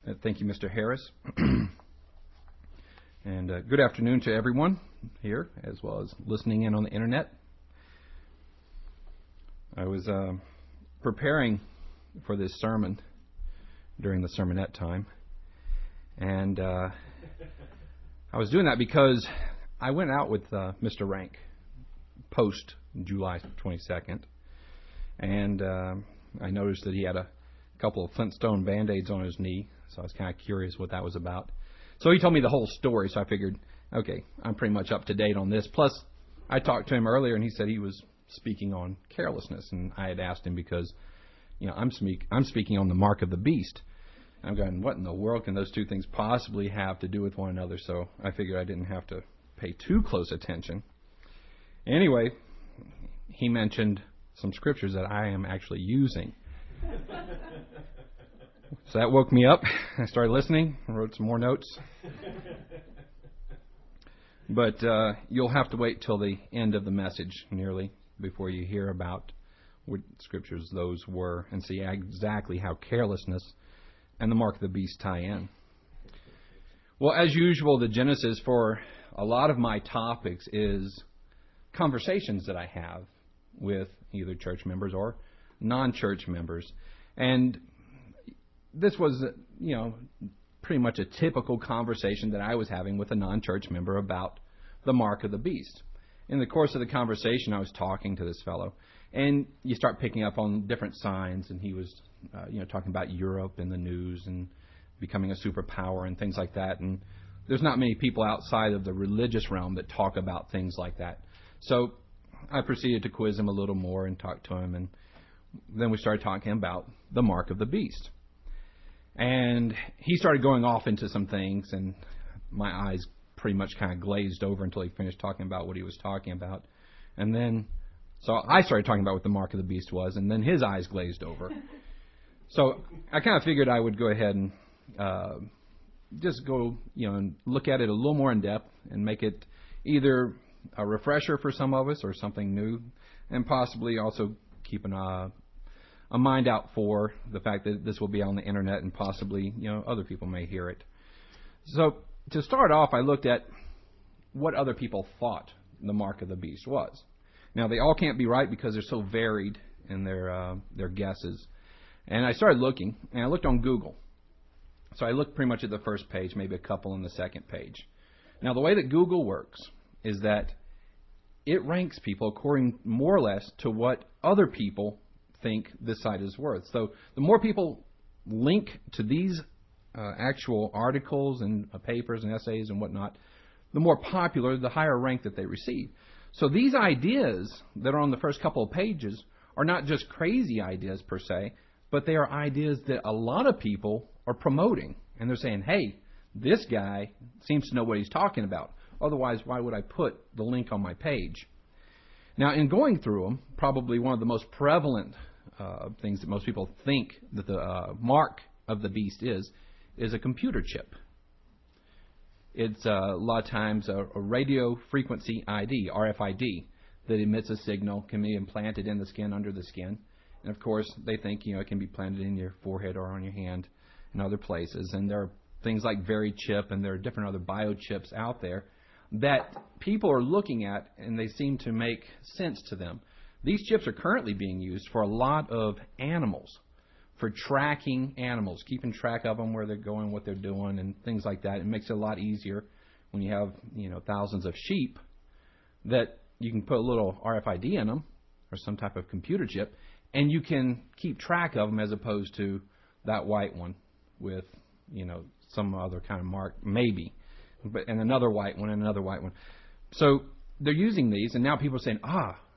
Thank you, Mr. Harris. And good afternoon to everyone here, as well as listening in on the internet. I was preparing for this sermon during the sermonette time, and I was doing that because I went out with Mr. Rank post July 22nd, and I noticed that he had a couple of Flintstone Band-Aids on his knee, so I was kind of curious what that was about. So he told me the whole story, so I figured, okay, I'm pretty much up to date on this. Plus, I talked to him earlier, and he said he was speaking on carelessness, and I had asked him because, I'm speaking on the mark of the beast. And I'm going, what in the world can those two things possibly have to do with one another? So I figured I didn't have to pay too close attention. Anyway, he mentioned some scriptures that I am actually using. So that woke me up. I started listening, wrote some more notes. But you'll have to wait till the end of the message nearly before you hear about what scriptures those were and see exactly how carelessness and the mark of the beast tie in. Well, as usual, the genesis for a lot of my topics is conversations that I have with either church members or non-church members. And this was, pretty much a typical conversation that I was having with a non-church member about the mark of the beast. In the course of the conversation, I was talking to this fellow, and you start picking up on different signs, and he was, talking about Europe in the news and becoming a superpower and things like that. And there's not many people outside of the religious realm that talk about things like that. So I proceeded to quiz him a little more and talk to him, and then we started talking about the mark of the beast. And he started going off into some things, and my eyes pretty much kind of glazed over until he finished talking about what he was talking about. And then, so I started talking about what the mark of the beast was, and then his eyes glazed over. So I kind of figured I would go ahead and just go, and look at it a little more in depth and make it either a refresher for some of us or something new, and possibly also keep a mind out for the fact that this will be on the internet and possibly, other people may hear it. So to start off, I looked at what other people thought the mark of the beast was. Now, they all can't be right because they're so varied in their guesses. And I started looking, and I looked on Google. So I looked pretty much at the first page, maybe a couple on the second page. Now, the way that Google works is that it ranks people according more or less to what other people think this site is worth. So the more people link to these actual articles and papers and essays and whatnot, the more popular, the higher rank that they receive. So these ideas that are on the first couple of pages are not just crazy ideas per se, but they are ideas that a lot of people are promoting. And they're saying, hey, this guy seems to know what he's talking about. Otherwise, why would I put the link on my page? Now, in going through them, probably one of the most prevalent things that most people think that the mark of the beast is a computer chip. It's a lot of times a radio frequency ID, RFID, that emits a signal, can be implanted in the skin, under the skin. And, of course, they think, it can be planted in your forehead or on your hand and other places. And there are things like VeriChip, and there are different other biochips out there that people are looking at, and they seem to make sense to them. These chips are currently being used for a lot of animals, for tracking animals, keeping track of them, where they're going, what they're doing, and things like that. It makes it a lot easier when you have, thousands of sheep, that you can put a little RFID in them or some type of computer chip, and you can keep track of them as opposed to that white one with, some other kind of mark, maybe. And another white one, and another white one. So they're using these, and now people are saying,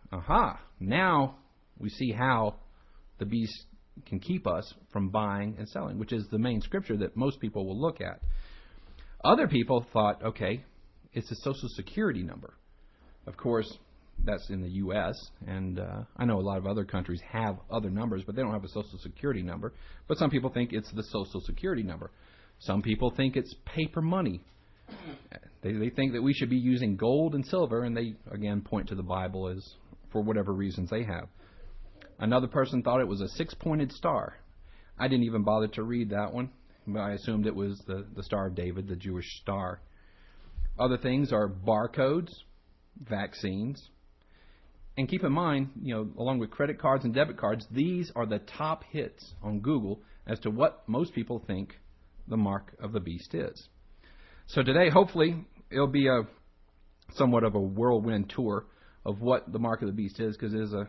now we see how the beast can keep us from buying and selling, which is the main scripture that most people will look at. Other people thought, okay, it's a Social Security number. Of course, that's in the U.S., and I know a lot of other countries have other numbers, but they don't have a Social Security number. But some people think it's the Social Security number. Some people think it's paper money. They think that we should be using gold and silver, and they, again, point to the Bible as for whatever reasons they have. Another person thought it was a 6-pointed star. I didn't even bother to read that one but I assumed it was the Star of David, the Jewish star. Other things are barcodes, vaccines. And keep in mind, along with credit cards and debit cards, these are the top hits on Google as to what most people think the mark of the beast is. So today, hopefully, it'll be somewhat of a whirlwind tour of what the mark of the beast is, because it is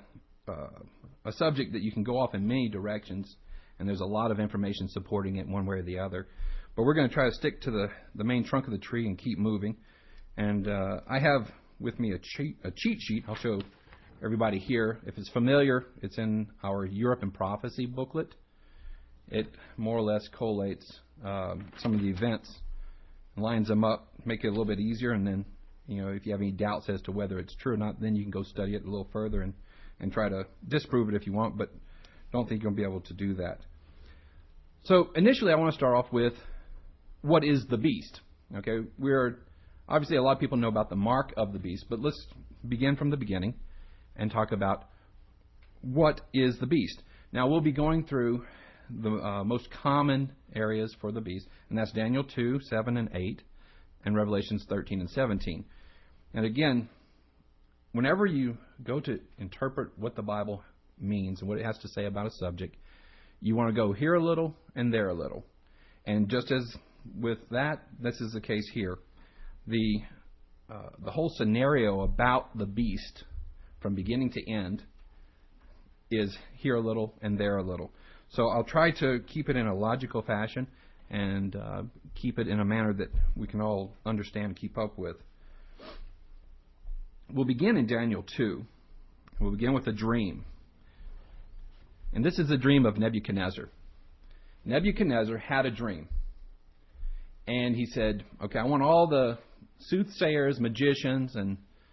a subject that you can go off in many directions, and there's a lot of information supporting it one way or the other. But we're going to try to stick to the main trunk of the tree and keep moving. And I have with me a cheat sheet. I'll show everybody here. If it's familiar, it's in our Europe and Prophecy booklet. It more or less collates some of the events, lines them up, make it a little bit easier, and then, if you have any doubts as to whether it's true or not, then you can go study it a little further and try to disprove it if you want, but don't think you'll be able to do that. So initially I want to start off with, what is the beast? Okay, obviously a lot of people know about the mark of the beast, but let's begin from the beginning and talk about what is the beast. Now we'll be going through the most common areas for the beast, and that's Daniel 2, 7, and 8, and Revelations 13 and 17. And again, whenever you go to interpret what the Bible means and what it has to say about a subject, you want to go here a little and there a little. And just as with that, this is the case here. The whole scenario about the beast from beginning to end is here a little and there a little. So I'll try to keep it in a logical fashion and keep it in a manner that we can all understand and keep up with. We'll begin in Daniel 2. We'll begin with a dream. And this is the dream of Nebuchadnezzar. Nebuchadnezzar had a dream. And he said, okay, I want all the soothsayers, magicians, and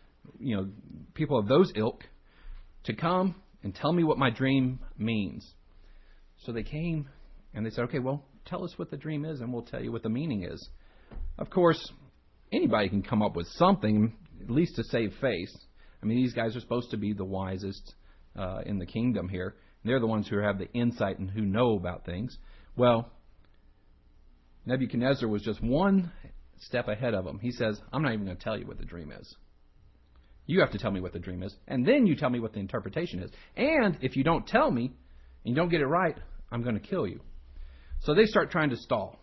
people of those ilk to come and tell me what my dream means. So they came and they said, okay, well, tell us what the dream is and we'll tell you what the meaning is. Of course, anybody can come up with something, at least to save face. I mean, these guys are supposed to be the wisest in the kingdom here. They're the ones who have the insight and who know about things. Well, Nebuchadnezzar was just one step ahead of them. He says, I'm not even going to tell you what the dream is. You have to tell me what the dream is, and then you tell me what the interpretation is. And if you don't tell me, and you don't get it right, I'm going to kill you. So they start trying to stall.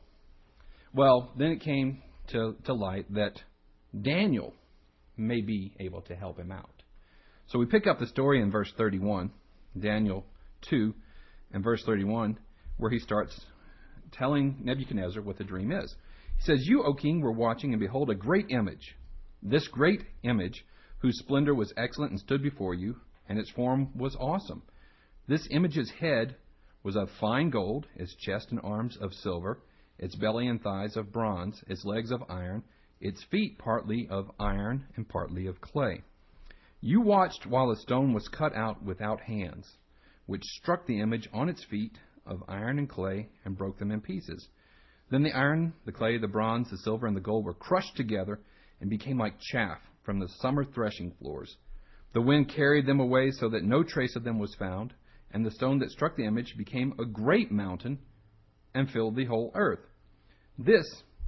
Well, then it came to light that Daniel may be able to help him out. So we pick up the story in verse 31, Daniel 2 and verse 31, where he starts telling Nebuchadnezzar what the dream is. He says, You, O king, were watching, and behold, a great image. This great image, whose splendor was excellent and stood before you, and its form was awesome. This image's head was of fine gold, its chest and arms of silver, its belly and thighs of bronze, its legs of iron, its feet partly of iron and partly of clay. You watched while a stone was cut out without hands, which struck the image on its feet of iron and clay and broke them in pieces. Then the iron, the clay, the bronze, the silver, and the gold were crushed together and became like chaff from the summer threshing floors. The wind carried them away so that no trace of them was found, and the stone that struck the image became a great mountain and filled the whole earth. This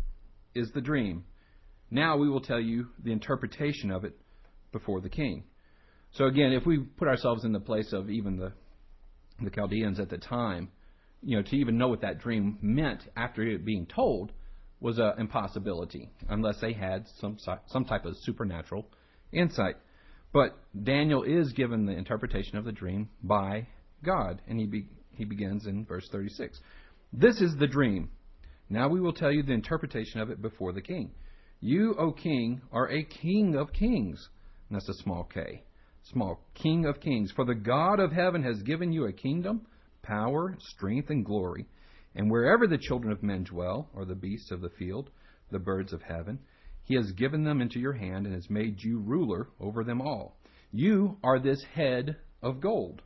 is the dream. Now we will tell you the interpretation of it before the king. So again, if we put ourselves in the place of even the Chaldeans at the time, to even know what that dream meant after it being told was an impossibility, unless they had some type of supernatural insight. But Daniel is given the interpretation of the dream by God, and he begins in verse 36. This is the dream. Now we will tell you the interpretation of it before the king. You, O king, are a king of kings. And that's a small k. Small king of kings. For the God of heaven has given you a kingdom, power, strength, and glory. And wherever the children of men dwell, or the beasts of the field, the birds of heaven, he has given them into your hand and has made you ruler over them all. You are this head of gold.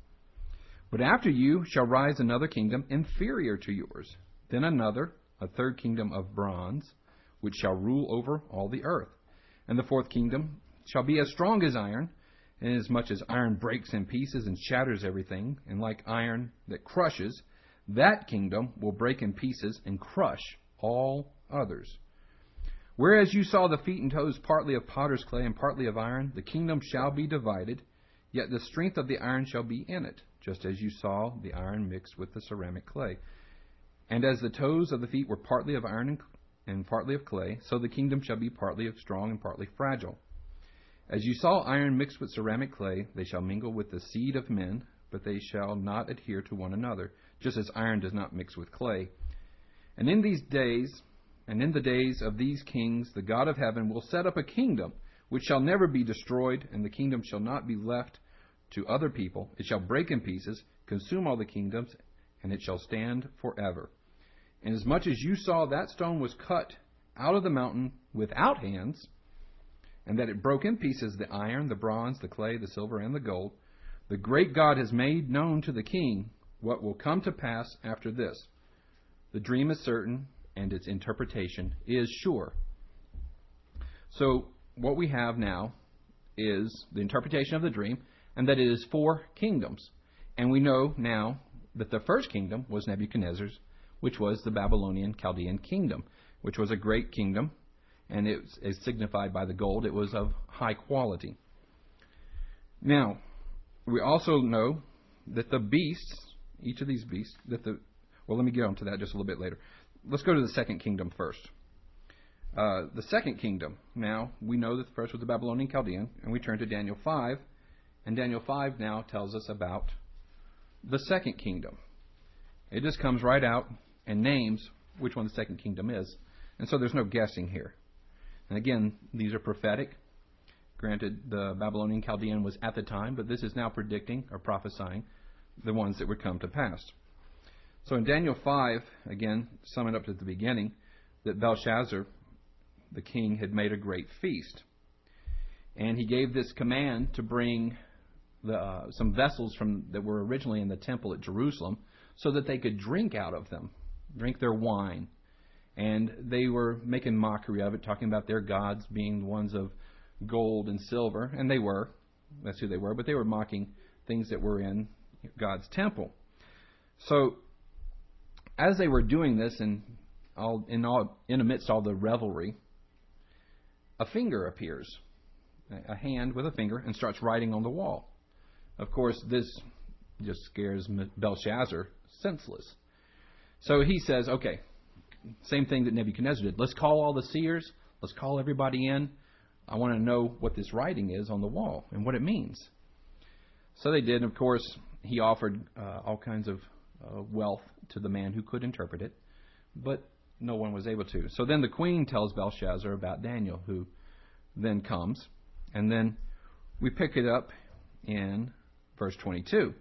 But after you shall rise another kingdom inferior to yours. Then another, a third kingdom of bronze, which shall rule over all the earth. And the fourth kingdom shall be as strong as iron, inasmuch as iron breaks in pieces and shatters everything, and like iron that crushes, That kingdom will break in pieces and crush all others. Whereas you saw the feet and toes partly of potter's clay and partly of iron, the kingdom shall be divided, yet the strength of the iron shall be in it, just as you saw the iron mixed with the ceramic clay. And as the toes of the feet were partly of iron and partly of clay, so the kingdom shall be partly of strong and partly fragile. As you saw iron mixed with ceramic clay, they shall mingle with the seed of men, but they shall not adhere to one another, just as iron does not mix with clay. And in these days, and in the days of these kings, the God of heaven will set up a kingdom which shall never be destroyed, and the kingdom shall not be left to other people. It shall break in pieces, consume all the kingdoms, and it shall stand forever. Inasmuch as you saw that stone was cut out of the mountain without hands, and that it broke in pieces the iron, the bronze, the clay, the silver, and the gold, the great God has made known to the king what will come to pass after this. The dream is certain, and its interpretation is sure. So what we have now is the interpretation of the dream, and that it is 4 kingdoms. And we know now that the first kingdom was Nebuchadnezzar's, which was the Babylonian Chaldean kingdom, which was a great kingdom, and it is signified by the gold. It was of high quality. Now, we also know that the beasts, each of these beasts, well, let me get on to that just a little bit later. Let's go to the second kingdom first. The second kingdom, now, we know that the first was the Babylonian Chaldean, and we turn to Daniel 5, and Daniel 5 now tells us about the second kingdom. It just comes right out and names which one the second kingdom is, and so there's no guessing here. And again, these are prophetic. Granted, the Babylonian Chaldean was at the time, but this is now predicting or prophesying the ones that would come to pass. So in Daniel 5, again, summing up at the beginning, that Belshazzar, the king, had made a great feast. And he gave this command to bring some vessels that were originally in the temple at Jerusalem so that they could drink out of them, drink their wine. And they were making mockery of it, talking about their gods being the ones of gold and silver. And they were. That's who they were. But they were mocking things that were in God's temple. So as they were doing this, and in amidst all the revelry, a finger appears, a hand with a finger, and starts writing on the wall. Of course, this just scares Belshazzar senseless. So he says, okay, same thing that Nebuchadnezzar did. Let's call all the seers. Let's call everybody in. I want to know what this writing is on the wall and what it means. So they did. And of course, he offered all kinds of wealth to the man who could interpret it, but no one was able to. So then the queen tells Belshazzar about Daniel, who then comes, and then we pick it up in verse 22.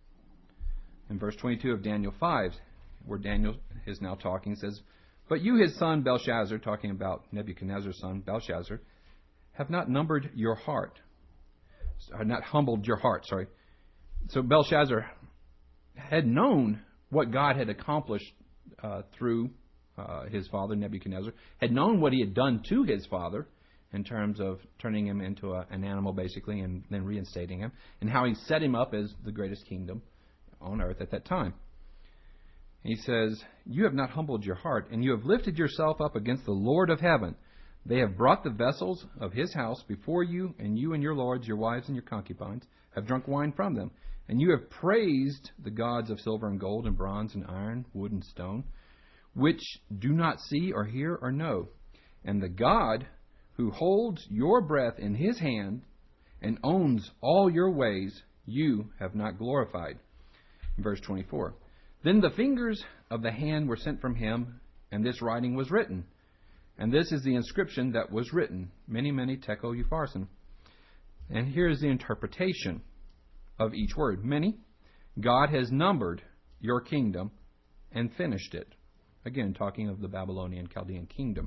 In verse 22 of Daniel 5, where Daniel is now talking, says, "But you, his son Belshazzar," talking about Nebuchadnezzar's son Belshazzar, "have not numbered your heart." Not humbled your heart, sorry. So Belshazzar had known what God had accomplished through his father Nebuchadnezzar, had known what he had done to his father in terms of turning him into an animal, basically, and then reinstating him, and how he set him up as the greatest kingdom on earth at that time. He says, "You have not humbled your heart, and you have lifted yourself up against the Lord of heaven. They have brought the vessels of his house before you, and you and your lords, your wives and your concubines, have drunk wine from them. And you have praised the gods of silver and gold and bronze and iron, wood and stone, which do not see or hear or know. And the God who holds your breath in his hand and owns all your ways, you have not glorified." Verse 24. "Then the fingers of the hand were sent from him, and this writing was written. And this is the inscription that was written, Mene, Mene, Tekel, Upharsin." And here is the interpretation of each word. Mene, God has numbered your kingdom and finished it. Again, talking of the Babylonian Chaldean kingdom.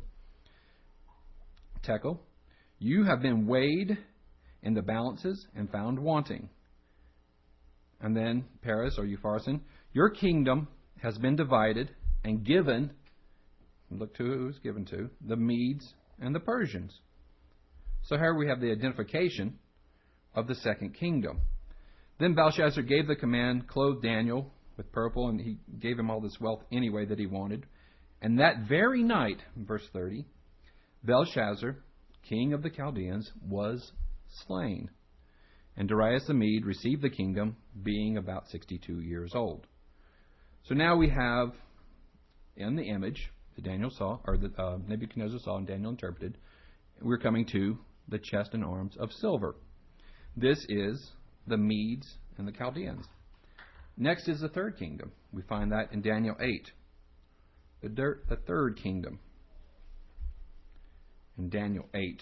Tekel, you have been weighed in the balances and found wanting. And then Peres or Upharsin, your kingdom has been divided and given, look to who it was given to, the Medes and the Persians. So here we have the identification of the second kingdom. Then Belshazzar gave the command, clothed Daniel with purple, and he gave him all this wealth anyway that he wanted. And that very night, verse 30, Belshazzar, king of the Chaldeans, was slain. And Darius the Mede received the kingdom, being about 62 years old. So now we have, in the image that Daniel saw, or that Nebuchadnezzar saw and Daniel interpreted, we're coming to the chest and arms of silver. This is the Medes and the Chaldeans. Next is the third kingdom. We find that in Daniel 8. The third kingdom. In Daniel 8.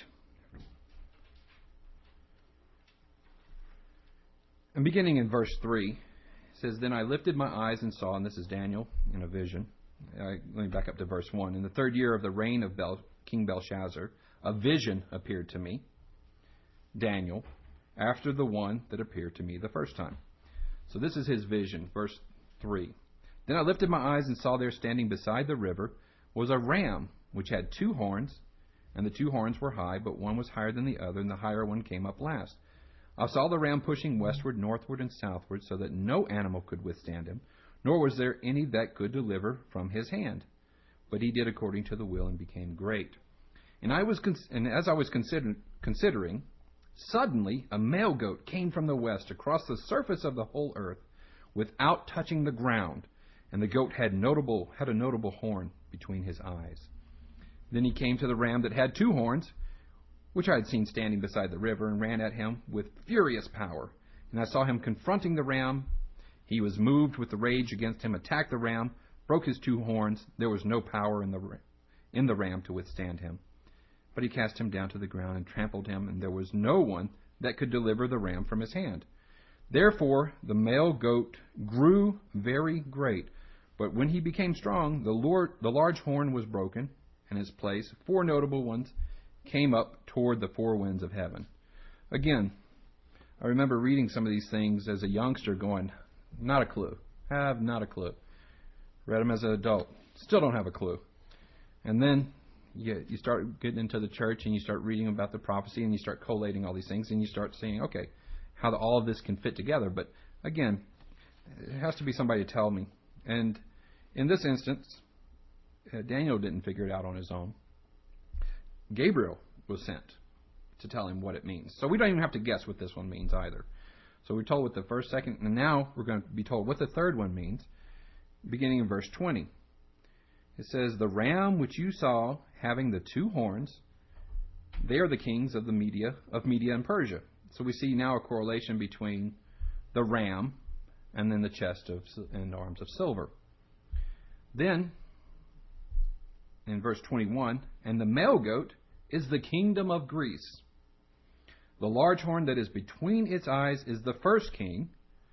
And beginning in verse 3, it says, Then I lifted my eyes and saw, and this is Daniel in a vision. Let me back up to verse 1. In the third year of the reign of King Belshazzar, a vision appeared to me, Daniel, after the one that appeared to me the first time. So this is his vision, verse 3. Then I lifted my eyes and saw there standing beside the river was a ram which had 2 horns, and the 2 horns were high, but one was higher than the other, and the higher one came up last. I saw the ram pushing westward, northward, and southward, so that no animal could withstand him, nor was there any that could deliver from his hand. But he did according to the will and became great. And as I was considering, suddenly a male goat came from the west across the surface of the whole earth, without touching the ground, and the goat had a notable horn between his eyes. Then he came to the ram that had 2 horns, which I had seen standing beside the river, and ran at him with furious power. And I saw him confronting the ram. He was moved with the rage against him, attacked the ram, broke his 2 horns. There was no power in the ram to withstand him. But he cast him down to the ground and trampled him, and there was no one that could deliver the ram from his hand. Therefore the male goat grew very great. But when he became strong, the large horn was broken, and in its place 4 notable ones came up toward the 4 winds of heaven. Again, I remember reading some of these things as a youngster going, not a clue. Have not a clue. Read them as an adult. Still don't have a clue. And then you start getting into the church and you start reading about the prophecy and you start collating all these things and you start saying, okay, how all of this can fit together. But again, it has to be somebody to tell me. And in this instance, Daniel didn't figure it out on his own. Gabriel was sent to tell him what it means. So we don't even have to guess what this one means either. So we're told what the first, second, and now we're going to be told what the third one means, beginning in verse 20. It says, The ram which you saw having the 2 horns, they are the kings of Media and Persia. So we see now a correlation between the ram and then the chest and arms of silver. Then, in verse 21, And the male goat is the kingdom of Greece. The large horn that is between its eyes is the first king.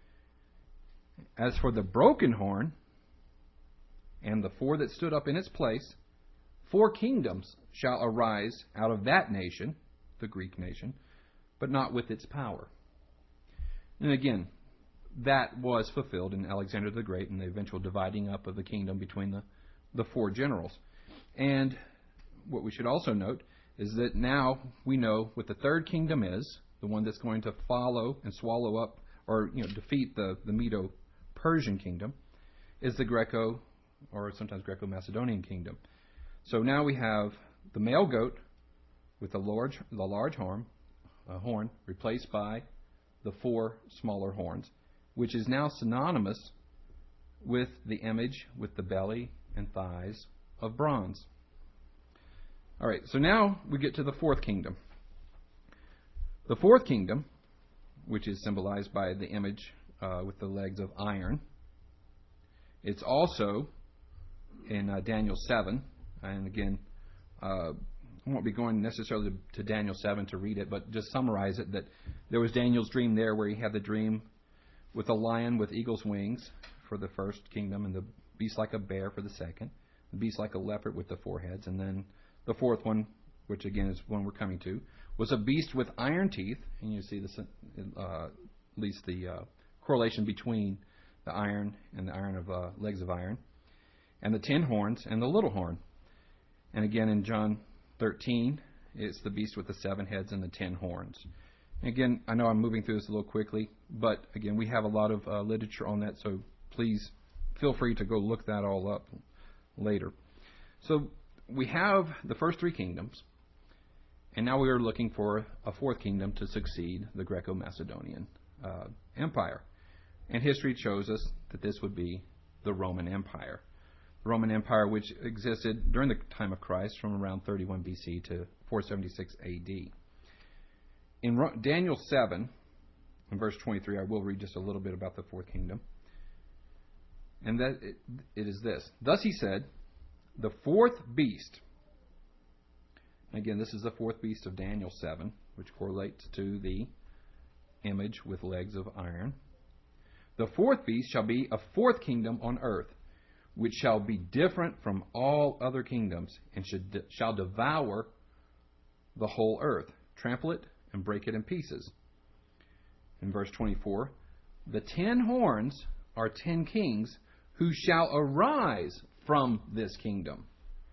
As for the broken horn and the 4 that stood up in its place, 4 kingdoms shall arise out of that nation, the Greek nation, but not with its power. And again, that was fulfilled in Alexander the Great and the eventual dividing up of the kingdom between the 4 generals. And what we should also note is that now we know what the third kingdom is, the one that's going to follow and swallow up or defeat the Medo-Persian kingdom, is the Greco or sometimes Greco-Macedonian kingdom. So now we have the male goat with the large horn replaced by the 4 smaller horns, which is now synonymous with the image with the belly and thighs of bronze. All right, so now we get to the 4th kingdom. The 4th kingdom, which is symbolized by the image with the legs of iron, it's also in Daniel 7. And again, I won't be going necessarily to Daniel 7 to read it, but just summarize it, that there was Daniel's dream there where he had the dream with a lion with eagle's wings for the first kingdom, and the beast like a bear for the second, the beast like a leopard with the 4 heads, and then the 4th one, which again is one we're coming to, was a beast with iron teeth, and you see this, at least the correlation between the iron and the iron of legs of iron, and the 10 horns and the little horn. And again in John 13, it's the beast with the 7 heads and the 10 horns. And again, I know I'm moving through this a little quickly, but again, we have a lot of literature on that, so please feel free to go look that all up later. So we have the first three kingdoms, and now we are looking for a fourth kingdom to succeed the Greco-Macedonian Empire. And history shows us that this would be the Roman Empire. The Roman Empire, which existed during the time of Christ from around 31 BC to 476 AD. In Daniel 7, in verse 23, I will read just a little bit about the fourth kingdom. And that it is this. Thus he said, the fourth beast. Again, this is the fourth beast of Daniel 7, which correlates to the image with legs of iron. The fourth beast shall be a fourth kingdom on earth, which shall be different from all other kingdoms, and shall devour the whole earth, trample it, and break it in pieces. In verse 24, the 10 horns are 10 kings who shall arise from this kingdom.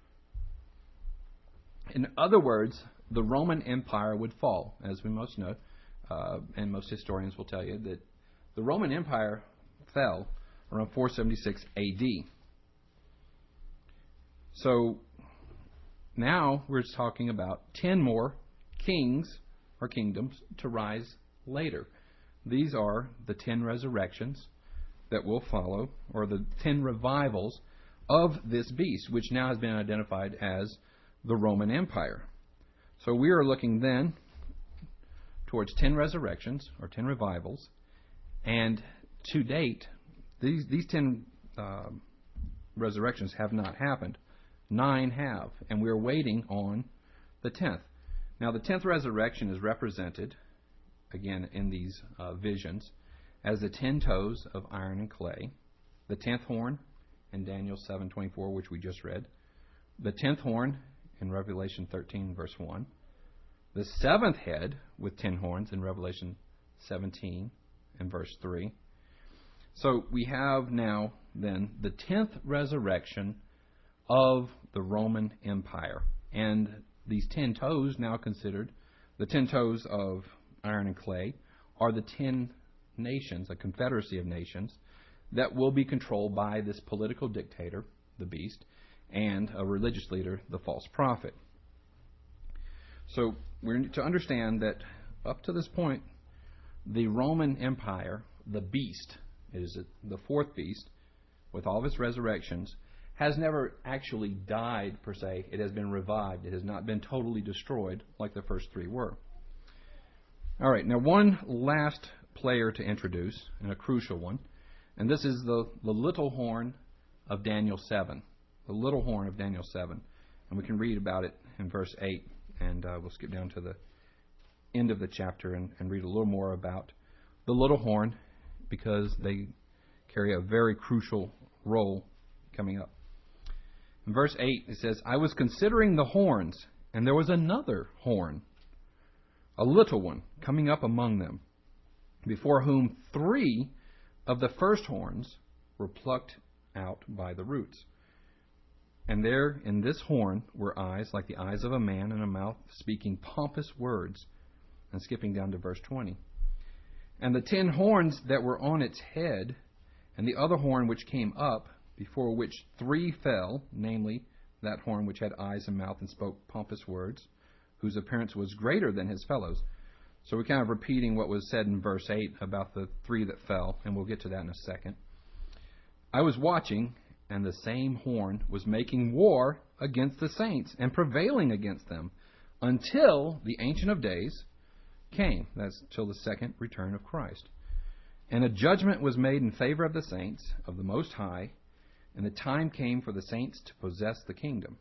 In other words, the Roman Empire would fall, as we most know, and most historians will tell you that the Roman Empire fell around 476 AD. So now we're talking about 10 more kings or kingdoms to rise later. These are the 10 resurrections that will follow, or the 10 revivals of this beast, which now has been identified as the Roman Empire. So we are looking then towards 10 resurrections, or 10 revivals, and to date, these 10 resurrections have not happened. 9 have, and we're waiting on the 10th. Now, the 10th resurrection is represented, again, in these visions, as the 10 toes of iron and clay, the 10th horn in Daniel 7:24, which we just read, the 10th horn in Revelation 13, verse 1, the 7th head with 10 horns in Revelation 17 and verse 3. So we have now, then, the 10th resurrection of the Roman Empire. And these 10 toes, now considered, the 10 toes of iron and clay, are the 10 nations, a confederacy of nations, that will be controlled by this political dictator, the beast, and a religious leader, the false prophet. So we're to understand that up to this point, the Roman Empire, the beast, is the fourth beast, with all of its resurrections, has never actually died per se. It has been revived. It has not been totally destroyed like the first three were. All right, now one last player to introduce, and a crucial one, and this is the little horn of Daniel 7. The little horn of Daniel 7. And we can read about it in verse 8, and we'll skip down to the end of the chapter and read a little more about the little horn, because they carry a very crucial role coming up. In verse 8, it says, I was considering the horns, and there was another horn, a little one, coming up among them, before whom 3 of the first horns were plucked out by the roots. And there in this horn were eyes like the eyes of a man, and a mouth speaking pompous words. And skipping down to verse 20. And the 10 horns that were on its head, and the other horn which came up, before which 3 fell, namely that horn which had eyes and mouth and spoke pompous words, whose appearance was greater than his fellows. So we're kind of repeating what was said in verse 8 about the 3 that fell, and we'll get to that in a second. I was watching, and the same horn was making war against the saints and prevailing against them until the Ancient of Days came. That's till the second return of Christ. And a judgment was made in favor of the saints of the Most High, and the time came for the saints to possess the kingdom.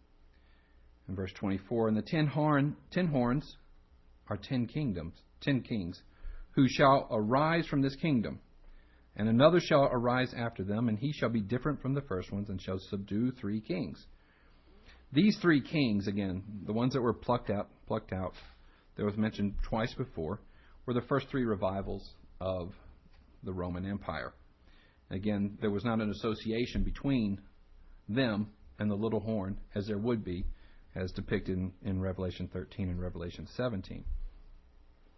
In verse 24, and the 10 horns are 10 kingdoms, 10 kings, who shall arise from this kingdom. And another shall arise after them, and he shall be different from the first ones, and shall subdue 3 kings. These 3 kings, again, the ones that were plucked out, that was mentioned twice before, were the first 3 revivals of the Roman Empire. Again, there was not an association between them and the little horn, as there would be, as depicted in Revelation 13 and Revelation 17.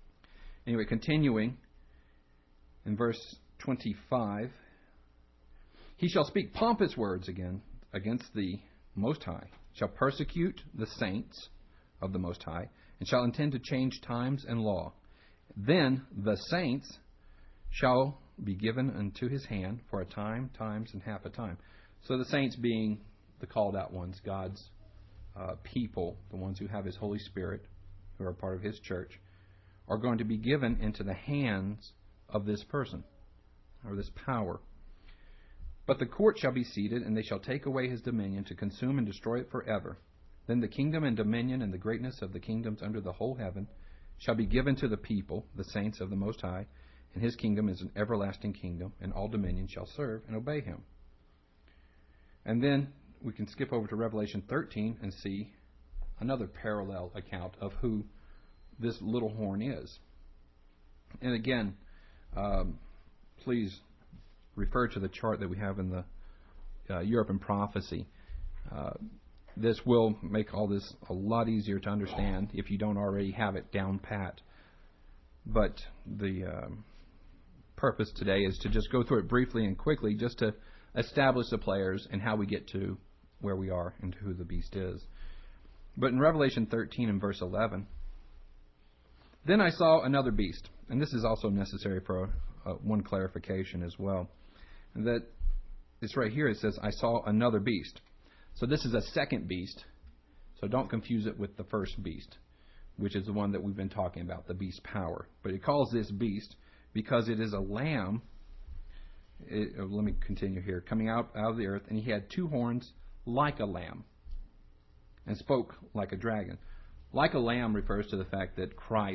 Anyway, continuing in verse 25, He shall speak pompous words against the Most High, shall persecute the saints of the Most High, and shall intend to change times and law. Then the saints shall be given unto his hand for a time, times, and half a time. So the saints being the called out ones, God's people, the ones who have his Holy Spirit, who are part of his church, are going to be given into the hands of this person, or this power. But the court shall be seated, and they shall take away his dominion to consume and destroy it forever. Then the kingdom and dominion and the greatness of the kingdoms under the whole heaven shall be given to the people, the saints of the Most High, and his kingdom is an everlasting kingdom, and all dominion shall serve and obey him. And then we can skip over to Revelation 13 and see another parallel account of who this little horn is. And again, please refer to the chart that we have in the Europe in Prophecy. This will make all this a lot easier to understand if you don't already have it down pat. But the purpose today is to just go through it briefly and quickly, just to establish the players and how we get to where we are and who the beast is. But in Revelation 13 and verse 11, then I saw another beast, and this is also necessary for one clarification as well. And that it's right here, it says, I saw another beast. So this is a second beast, so don't confuse it with the first beast, which is the one that we've been talking about, the beast power. But it calls this beast because it is a lamb. Let me continue here. Coming out of the earth, and he had two horns like a lamb, and spoke like a dragon. Like a lamb refers to the fact that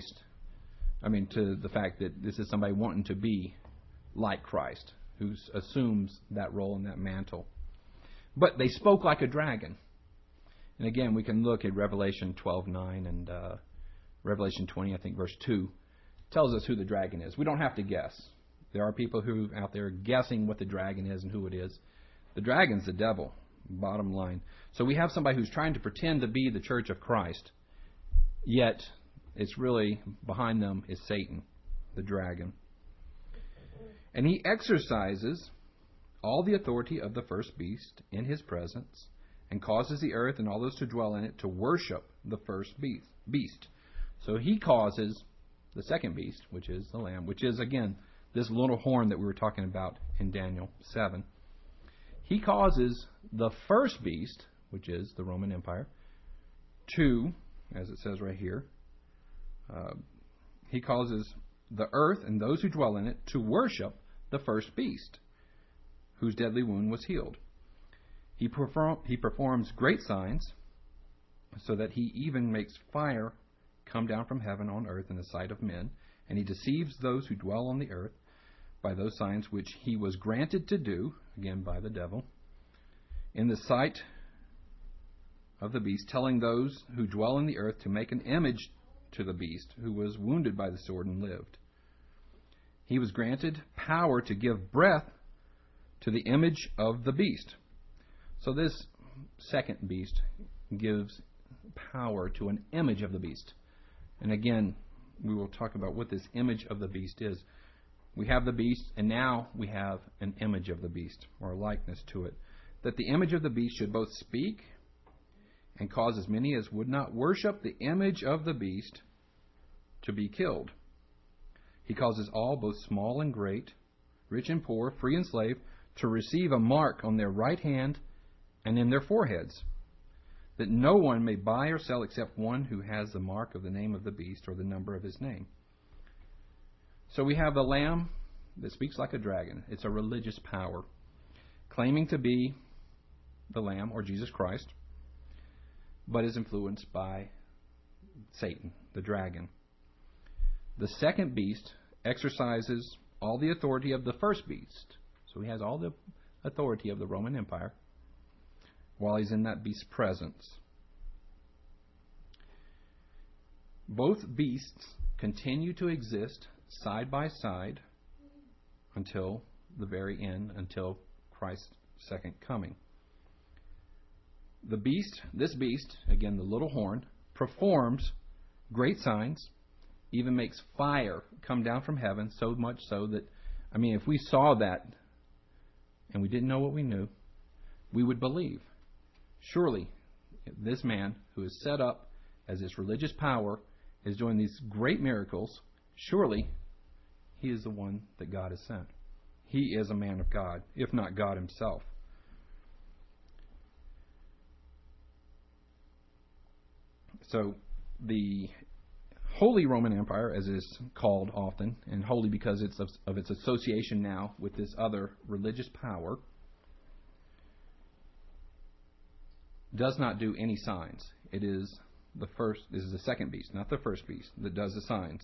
to the fact that this is somebody wanting to be like Christ, who assumes that role and that mantle. But they spoke like a dragon. And again, we can look at Revelation 12:9 and Revelation 20, I think, verse 2, tells us who the dragon is. We don't have to guess. There are people who out there guessing what the dragon is and who it is. The dragon's the devil, bottom line. So we have somebody who's trying to pretend to be the church of Christ, yet it's really behind them is Satan, the dragon. And he exercises all the authority of the first beast in his presence, and causes the earth and all those to dwell in it to worship the first beast. So he causes the second beast, which is the lamb, which is, again, this little horn that we were talking about in Daniel 7. He causes the first beast, which is the Roman Empire, to, as it says right here, he causes the earth and those who dwell in it to worship the first beast, whose deadly wound was healed. He performs great signs, so that he even makes fire come down from heaven on earth in the sight of men, and he deceives those who dwell on the earth by those signs which he was granted to do, again by the devil, in the sight of the beast, telling those who dwell in the earth to make an image to the beast, who was wounded by the sword and lived. He was granted power to give breath to the image of the beast. So this second beast gives power to an image of the beast. And again, we will talk about what this image of the beast is. We have the beast, and now we have an image of the beast, or a likeness to it. That the image of the beast should both speak and cause as many as would not worship the image of the beast to be killed. He causes all, both small and great, rich and poor, free and slave, to receive a mark on their right hand and in their foreheads, that no one may buy or sell except one who has the mark of the name of the beast or the number of his name. So we have the lamb that speaks like a dragon. It's a religious power, claiming to be the lamb or Jesus Christ, but is influenced by Satan, the dragon. The second beast exercises all the authority of the first beast. So he has all the authority of the Roman Empire while he's in that beast's presence. Both beasts continue to exist side by side until the very end, until Christ's second coming. This beast, again the little horn, performs great signs, even makes fire come down from heaven, so much so that, if we saw that, and we didn't know what we knew, we would believe. Surely, this man who is set up as this religious power is doing these great miracles. Surely, he is the one that God has sent. He is a man of God, if not God himself. So, the Holy Roman Empire, as it is called often, and holy because it's of its association now with this other religious power, does not do any signs. It is the second beast, not the first beast, that does the signs.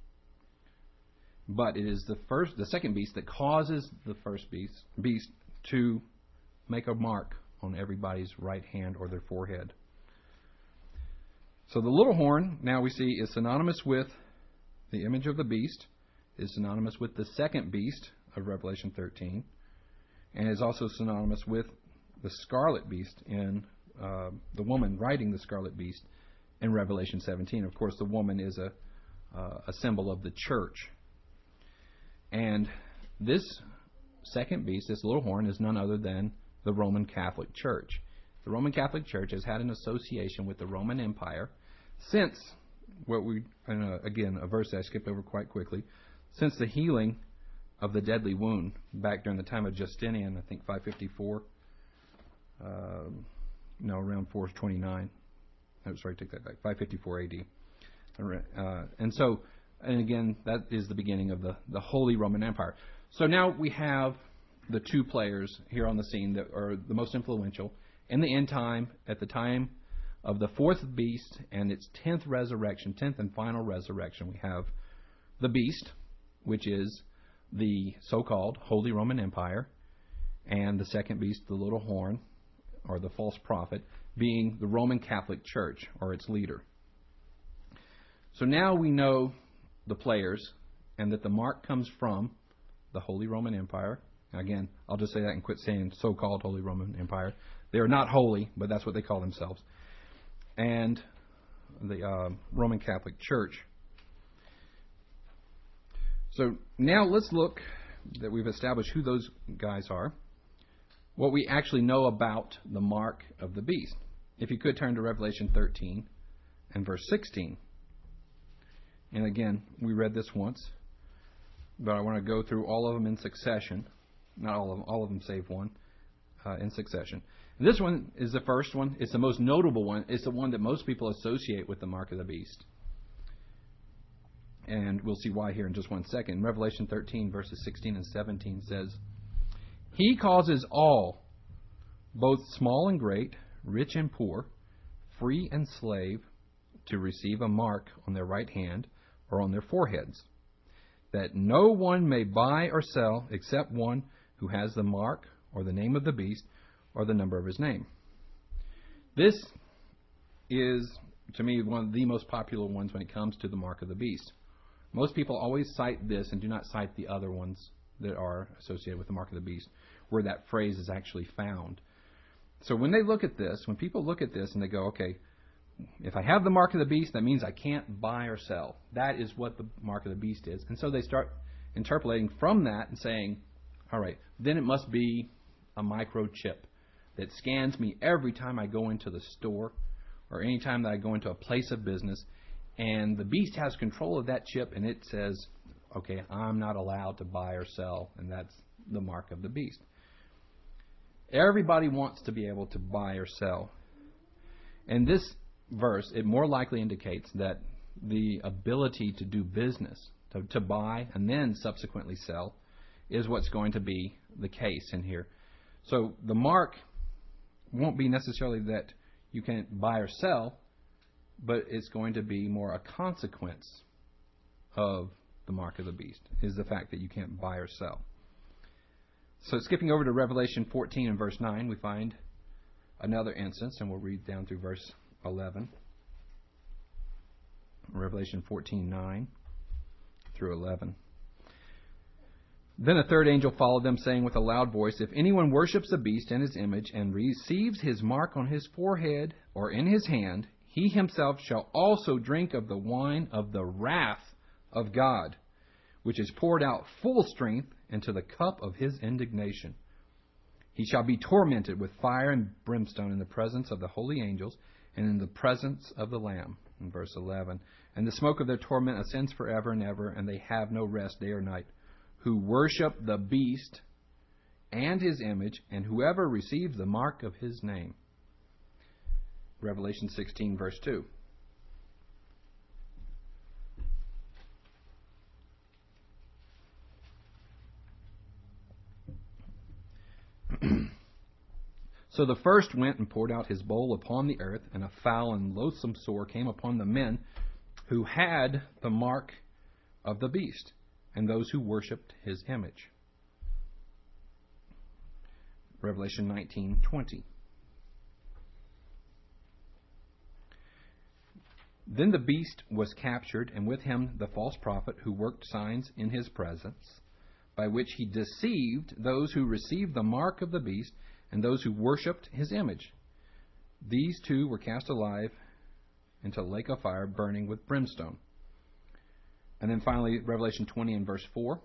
But it is the second beast that causes the first beast to make a mark on everybody's right hand or their forehead. So the little horn, now we see, is synonymous with the image of the beast, is synonymous with the second beast of Revelation 13, and is also synonymous with the scarlet beast in the woman riding the scarlet beast in Revelation 17. Of course, the woman is a symbol of the church. And this second beast, this little horn, is none other than the Roman Catholic Church. The Roman Catholic Church has had an association with the Roman Empire since, again, a verse I skipped over quite quickly, since the healing of the deadly wound back during the time of Justinian, I think 554, around 429. I'm sorry, take that back, 554 AD. And again, that is the beginning of the Holy Roman Empire. So now we have the two players here on the scene that are the most influential in the end time, at the time of the fourth beast and its 10th and final resurrection. We have the beast, which is the so-called Holy Roman Empire, and the second beast, the little horn, or the false prophet, being the Roman Catholic Church, or its leader. So now we know the players, and that the mark comes from the Holy Roman Empire. Again, I'll just say that and quit saying so-called Holy Roman Empire. They are not holy, but that's what they call themselves. And the Roman Catholic Church. So now let's look that we've established who those guys are, what we actually know about the mark of the beast. If you could turn to Revelation 13 and verse 16. And again, we read this once, but I want to go through all of them in succession. Not all of them save one, in succession. And this one is the first one. It's the most notable one. It's the one that most people associate with the mark of the beast. And we'll see why here in just one second. Revelation 13, verses 16 and 17 says, "He causes all, both small and great, rich and poor, free and slave, to receive a mark on their right hand or on their foreheads, that no one may buy or sell except one who has the mark or the name of the beast or the number of his name." This is, to me, one of the most popular ones when it comes to the mark of the beast. Most people always cite this and do not cite the other ones that are associated with the mark of the beast, where that phrase is actually found. So when they look at this, when people look at this and they go, okay, if I have the mark of the beast, that means I can't buy or sell. That is what the mark of the beast is. And so they start interpolating from that and saying, all right, then it must be a microchip that scans me every time I go into the store or any time that I go into a place of business. And the beast has control of that chip, and it says, okay, I'm not allowed to buy or sell, and that's the mark of the beast. Everybody wants to be able to buy or sell. And this verse, it more likely indicates that the ability to do business, to buy and then subsequently sell, is what's going to be the case in here. So the mark won't be necessarily that you can't buy or sell, but it's going to be more a consequence of the mark of the beast, is the fact that you can't buy or sell. So skipping over to Revelation 14 and verse 9, we find another instance, and we'll read down through verse 11. Revelation 14:9 through 11. "Then a third angel followed them, saying with a loud voice, 'If anyone worships the beast and his image, and receives his mark on his forehead or in his hand, he himself shall also drink of the wine of the wrath of God, which is poured out full strength into the cup of his indignation. He shall be tormented with fire and brimstone in the presence of the holy angels and in the presence of the Lamb. In verse 11, and the smoke of their torment ascends forever and ever, and they have no rest day or night, who worship the beast and his image, and whoever receives the mark of his name. Revelation 16, verse 2. So the first went and poured out his bowl upon the earth, and a foul and loathsome sore came upon the men who had the mark of the beast, and those who worshipped his image. Revelation 19:20. Then the beast was captured, and with him the false prophet who worked signs in his presence, by which he deceived those who received the mark of the beast and those who worshipped his image. These two were cast alive into a lake of fire burning with brimstone. And then finally, Revelation 20 and verse 4.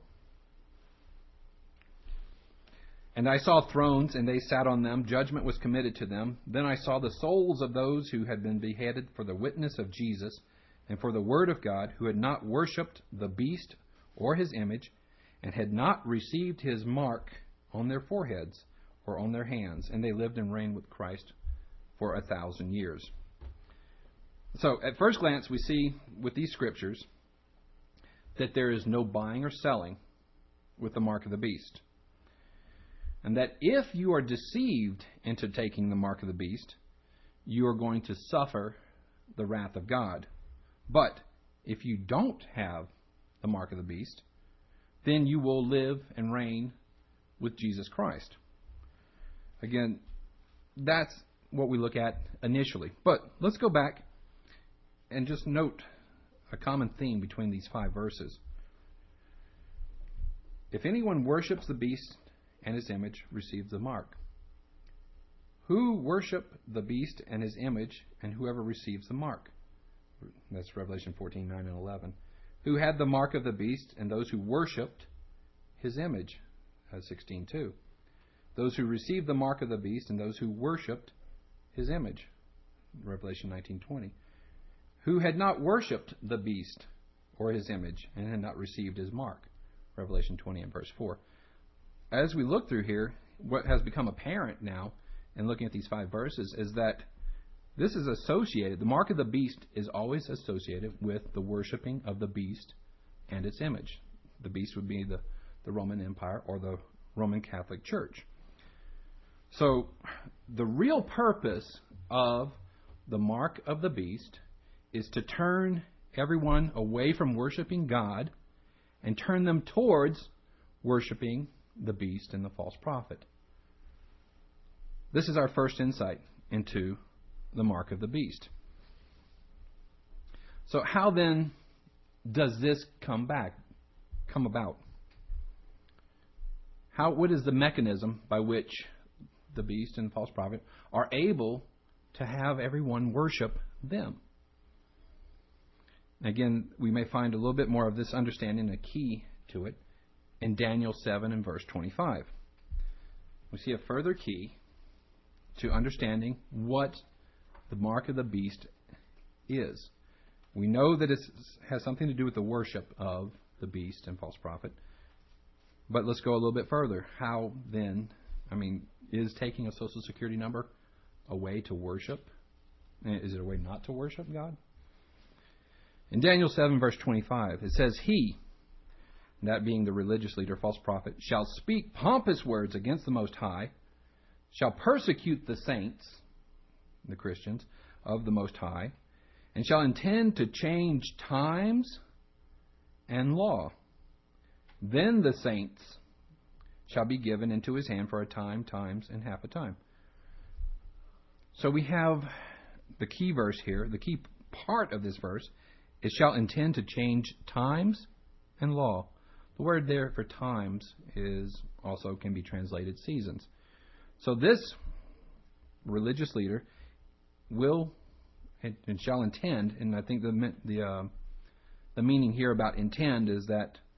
And I saw thrones, and they sat on them. Judgment was committed to them. Then I saw the souls of those who had been beheaded for the witness of Jesus and for the word of God, who had not worshipped the beast or his image, and had not received his mark on their foreheads or on their hands. And they lived and reigned with Christ for 1,000 years. So, at first glance, we see with these scriptures that there is no buying or selling with the mark of the beast. And that if you are deceived into taking the mark of the beast, you are going to suffer the wrath of God. But if you don't have the mark of the beast, then you will live and reign with Jesus Christ. Again, that's what we look at initially. But let's go back and just note a common theme between these 5 verses. If anyone worships the beast and his image, receives the mark. Who worship the beast and his image, and whoever receives the mark? That's Revelation 14:9 and 11. Who had the mark of the beast, and those who worshipped his image? 16:2. Those who received the mark of the beast, and those who worshipped his image. Revelation 19:20. Who had not worshipped the beast or his image, and had not received his mark? Revelation 20 and verse 4. As we look through here, what has become apparent now in looking at these 5 verses is that this is associated, the mark of the beast is always associated with the worshiping of the beast and its image. The beast would be the Roman Empire or the Roman Catholic Church. So the real purpose of the mark of the beast is to turn everyone away from worshiping God and turn them towards worshiping the beast and the false prophet. This is our first insight into the mark of the beast. So how then does this come about? What is the mechanism by which the beast and the false prophet are able to have everyone worship them? Again, we may find a little bit more of this understanding, a key to it, in Daniel 7 and verse 25. We see a further key to understanding what the mark of the beast is. We know that it has something to do with the worship of the beast and false prophet. But let's go a little bit further. How then, is taking a Social Security number a way to worship? Is it a way not to worship God? In Daniel 7 verse 25, it says, He, that being the religious leader, false prophet, shall speak pompous words against the Most High, shall persecute the saints, the Christians, of the Most High, and shall intend to change times and law. Then the saints shall be given into his hand for a time, times, and half a time. So we have the key verse here, the key part of this verse, is shall intend to change times and law. The word there for times can be translated seasons. So this religious leader will and shall intend, and I think the meaning here about intend is that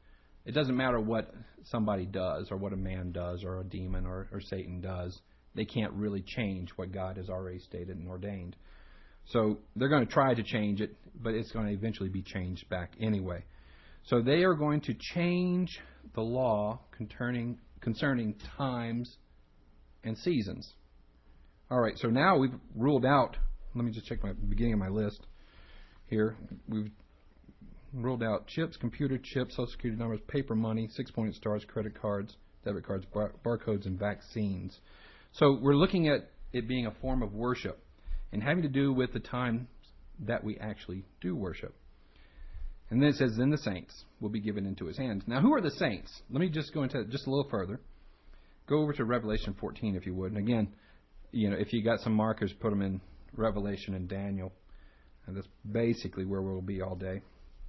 It doesn't matter what somebody does or what a man does or a demon or Satan does. They can't really change what God has already stated and ordained. So they're going to try to change it, but it's going to eventually be changed back anyway. So they are going to change the law concerning times and seasons. All right, so now we've ruled out, let me just check my beginning of my list here. We've ruled out chips, computer chips, Social Security numbers, paper money, 6-point stars, credit cards, debit cards, barcodes, and vaccines. So we're looking at it being a form of worship and having to do with the time that we actually do worship. And then it says, then the saints will be given into his hands. Now, who are the saints? Let me just go into it just a little further. Go over to Revelation 14, if you would. And again, if you got some markers, put them in Revelation and Daniel. And that's basically where we'll be all day.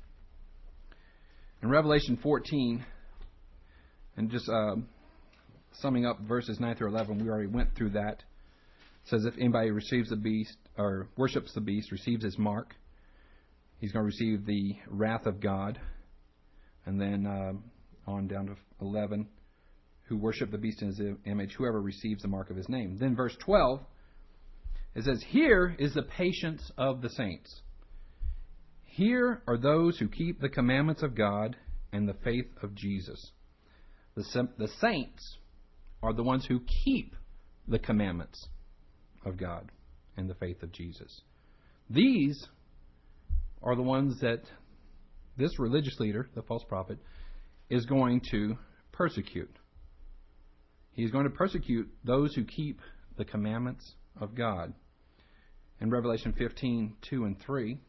In Revelation 14, and just summing up verses 9 through 11, we already went through that. It says if anybody receives the beast or worships the beast, receives his mark, he's going to receive the wrath of God. And then on down to 11, who worship the beast in his image, whoever receives the mark of his name. Then verse 12, it says, here is the patience of the saints. Here are those who keep the commandments of God and the faith of Jesus. The saints are the ones who keep the commandments of God and the faith of Jesus. These are the ones that this religious leader, the false prophet, is going to persecute. He's going to persecute those who keep the commandments of God. In Revelation 15, 2 and 3,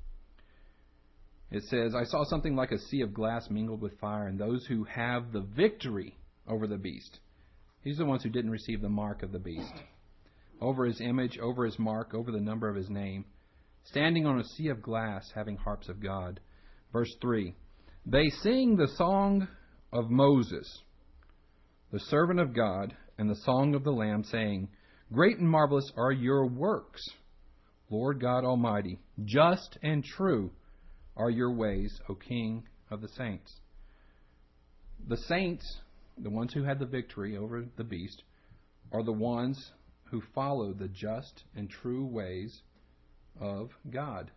it says, I saw something like a sea of glass mingled with fire, and those who have the victory over the beast. These are the ones who didn't receive the mark of the beast. Over his image, over his mark, over the number of his name, standing on a sea of glass, having harps of God. Verse 3, they sing the song of Moses, the servant of God, and the song of the Lamb, saying, great and marvelous are your works, Lord God Almighty. Just and true are your ways, O King of the saints. The saints, the ones who had the victory over the beast, are the ones who follow the just and true ways of God.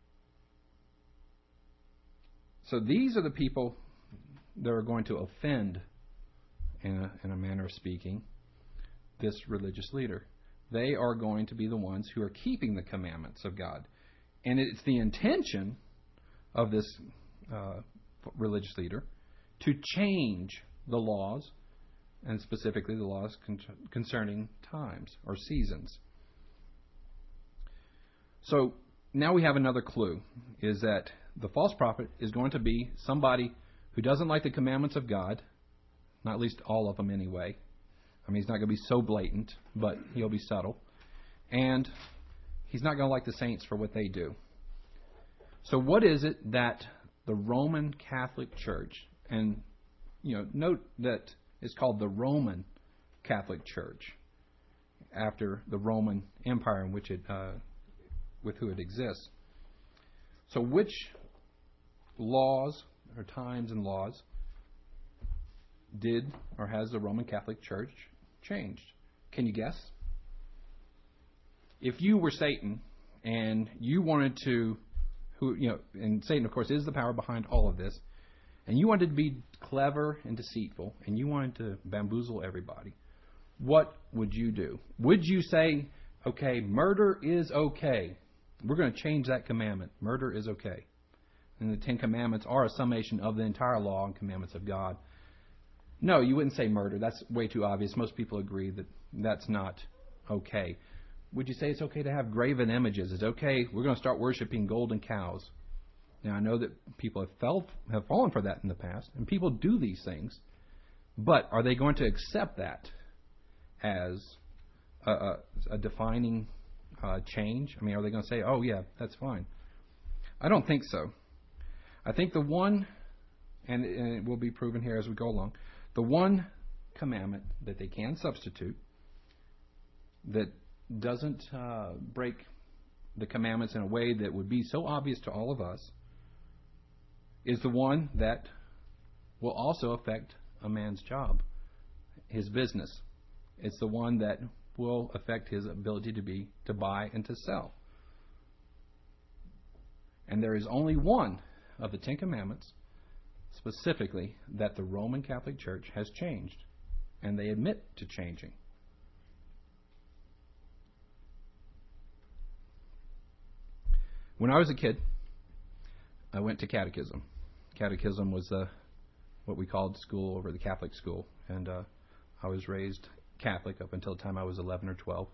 So these are the people that are going to offend, in a manner of speaking, this religious leader. They are going to be the ones who are keeping the commandments of God. And it's the intention of this religious leader to change the laws, and specifically the laws concerning times or seasons. So now we have another clue, is that the false prophet is going to be somebody who doesn't like the commandments of God, not at least all of them anyway. I mean, he's not going to be so blatant, but he'll be subtle. And he's not going to like the saints for what they do. So what is it that the Roman Catholic Church, and note that it's called the Roman Catholic Church after the Roman Empire in which with who it exists. So which laws or times and laws did or has the Roman Catholic Church changed? Can you guess? If you were Satan and you wanted to, and Satan, of course, is the power behind all of this, and you wanted to be clever and deceitful, and you wanted to bamboozle everybody, what would you do? Would you say, okay, murder is okay? We're going to change that commandment. Murder is okay. And the Ten Commandments are a summation of the entire law and commandments of God. No, you wouldn't say murder. That's way too obvious. Most people agree that that's not okay. Would you say it's okay to have graven images? It's okay, we're going to start worshiping golden cows. Now, I know that people have fallen for that in the past, and people do these things. But are they going to accept that as a defining change? I mean, are they going to say, oh, yeah, that's fine? I don't think so. I think the one, and it will be proven here as we go along, the one commandment that they can substitute that doesn't break the commandments in a way that would be so obvious to all of us is the one that will also affect a man's job, his business. It's the one that will affect his ability to buy and to sell. And there is only one of the Ten Commandments specifically that the Roman Catholic Church has changed, and they admit to changing. When I was a kid, I went to catechism. Catechism was what we called school over the Catholic school, and I was raised Catholic up until the time I was 11 or 12.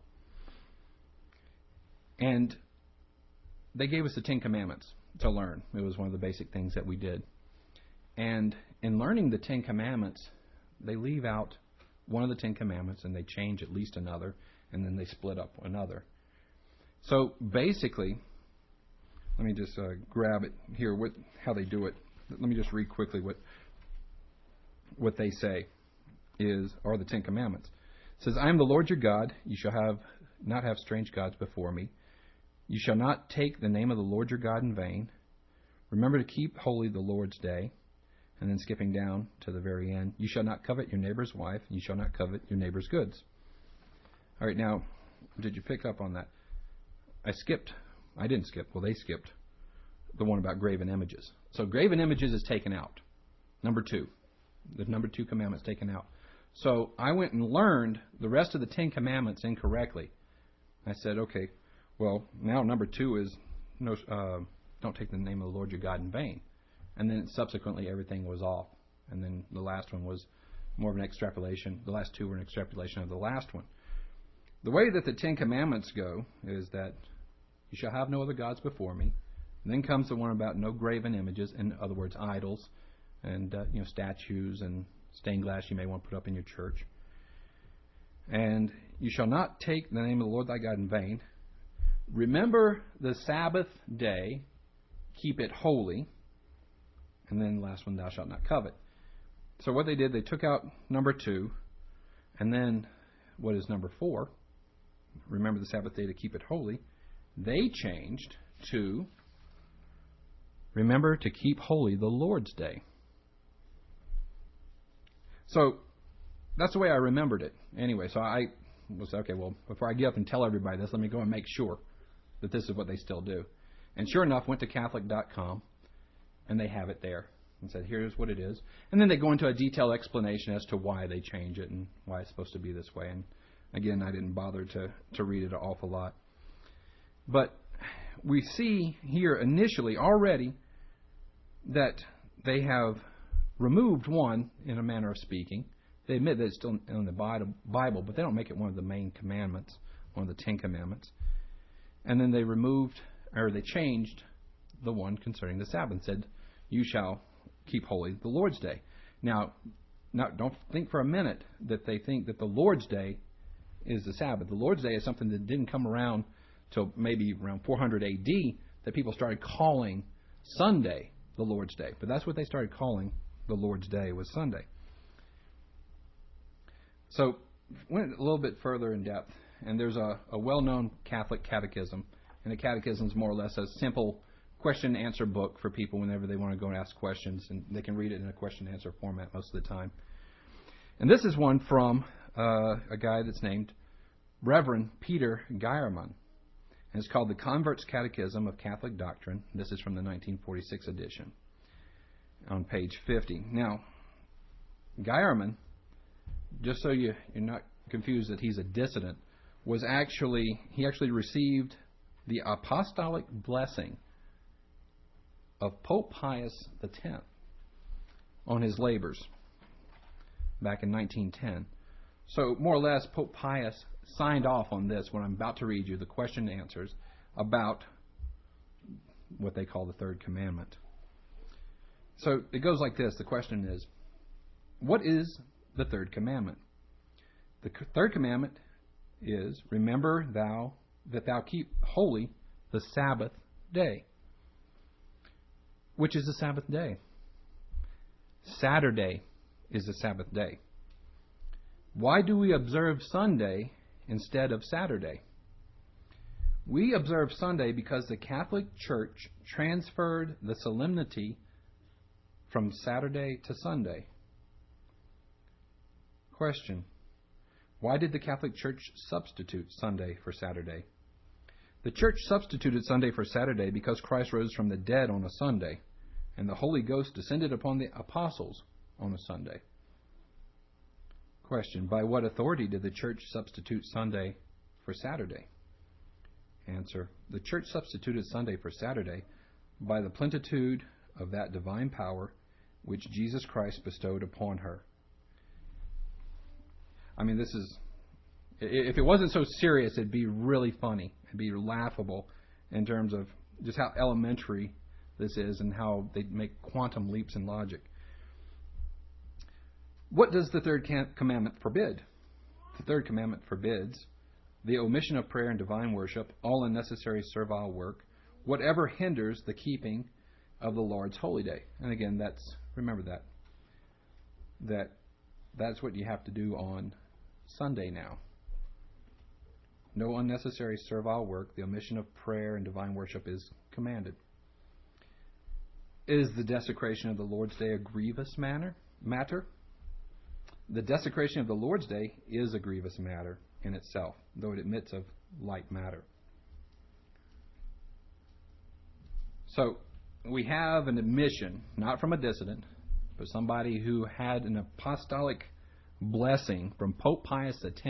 And they gave us the Ten Commandments to learn. It was one of the basic things that we did. And in learning the Ten Commandments, they leave out one of the Ten Commandments and they change at least another, and then they split up another. So basically, let me just grab it here, how they do it. Let me just read quickly what they say are the Ten Commandments. It says, I am the Lord your God. You shall not have strange gods before me. You shall not take the name of the Lord your God in vain. Remember to keep holy the Lord's day. And then skipping down to the very end, you shall not covet your neighbor's wife. You shall not covet your neighbor's goods. All right, now, did you pick up on that? I didn't skip. Well, they skipped the one about graven images. So graven images is taken out. Number 2. The number 2 commandment is taken out. So I went and learned the rest of the 10 commandments incorrectly. I said, okay, well, now number 2 is don't take the name of the Lord your God in vain. And then subsequently everything was off. And then the last one was more of an extrapolation. The last 2 were an extrapolation of the last one. The way that the 10 commandments go is that you shall have no other gods before me. And then comes the one about no graven images, in other words, idols, and statues and stained glass you may want to put up in your church. And you shall not take the name of the Lord thy God in vain. Remember the Sabbath day, keep it holy. And then the last one, thou shalt not covet. So what they did, they took out number 2, and then what is number 4? Remember the Sabbath day to keep it holy. They changed to remember to keep holy the Lord's day. So that's the way I remembered it. Anyway, so I was okay, well, before I get up and tell everybody this, let me go and make sure that this is what they still do. And sure enough, went to Catholic.com, and they have it there and said, here's what it is. And then they go into a detailed explanation as to why they change it and why it's supposed to be this way. And again, I didn't bother to read it an awful lot. But we see here initially already that they have removed one, in a manner of speaking. They admit that it's still in the Bible, but they don't make it one of the main commandments, one of the 10 commandments. And then they changed the one concerning the Sabbath and said, you shall keep holy the Lord's day. Now, don't think for a minute that they think that the Lord's day is the Sabbath. The Lord's day is something that didn't come around till maybe around 400 A.D. that people started calling Sunday the Lord's day. But that's what they started calling the Lord's day, was Sunday. So went a little bit further in depth, and there's a well-known Catholic catechism, and the catechism is more or less a simple question-answer book for people whenever they want to go and ask questions, and they can read it in a question-answer format most of the time. And this is one from a guy that's named Reverend Peter Geiermann, and it's called The Convert's Catechism of Catholic Doctrine. This is from the 1946 edition on page 50. Now, Geiermann, just so you're not confused that he's a dissident, he actually received the apostolic blessing of Pope Pius X on his labors back in 1910. So more or less, Pope Pius signed off on this, what I'm about to read you, the question and answers about what they call the third commandment. So it goes like this. The question is, what is the third commandment? The third commandment is, remember that thou keep holy the Sabbath day. Which is the Sabbath day? Saturday is the Sabbath day. Why do we observe Sunday instead of Saturday? We observe Sunday because the Catholic Church transferred the solemnity from Saturday to Sunday. Question: why did the Catholic Church substitute Sunday for Saturday? The Church substituted Sunday for Saturday because Christ rose from the dead on a Sunday, and the Holy Ghost descended upon the apostles on a Sunday. Question: by what authority did the Church substitute Sunday for Saturday? Answer: the Church substituted Sunday for Saturday by the plenitude of that divine power which Jesus Christ bestowed upon her. I mean, this is, if it wasn't so serious, it'd be really funny. It'd be laughable in terms of just how elementary this is and how they make quantum leaps in logic. What does the third commandment forbid? The third commandment forbids the omission of prayer and divine worship, all unnecessary servile work, whatever hinders the keeping of the Lord's holy day. And again, remember that's what you have to do on Sunday now. No unnecessary servile work. The omission of prayer and divine worship is commanded. Is the desecration of the Lord's Day a grievous matter? The desecration of the Lord's Day is a grievous matter in itself, though it admits of light matter. So we have an admission, not from a dissident, but somebody who had an apostolic blessing from Pope Pius X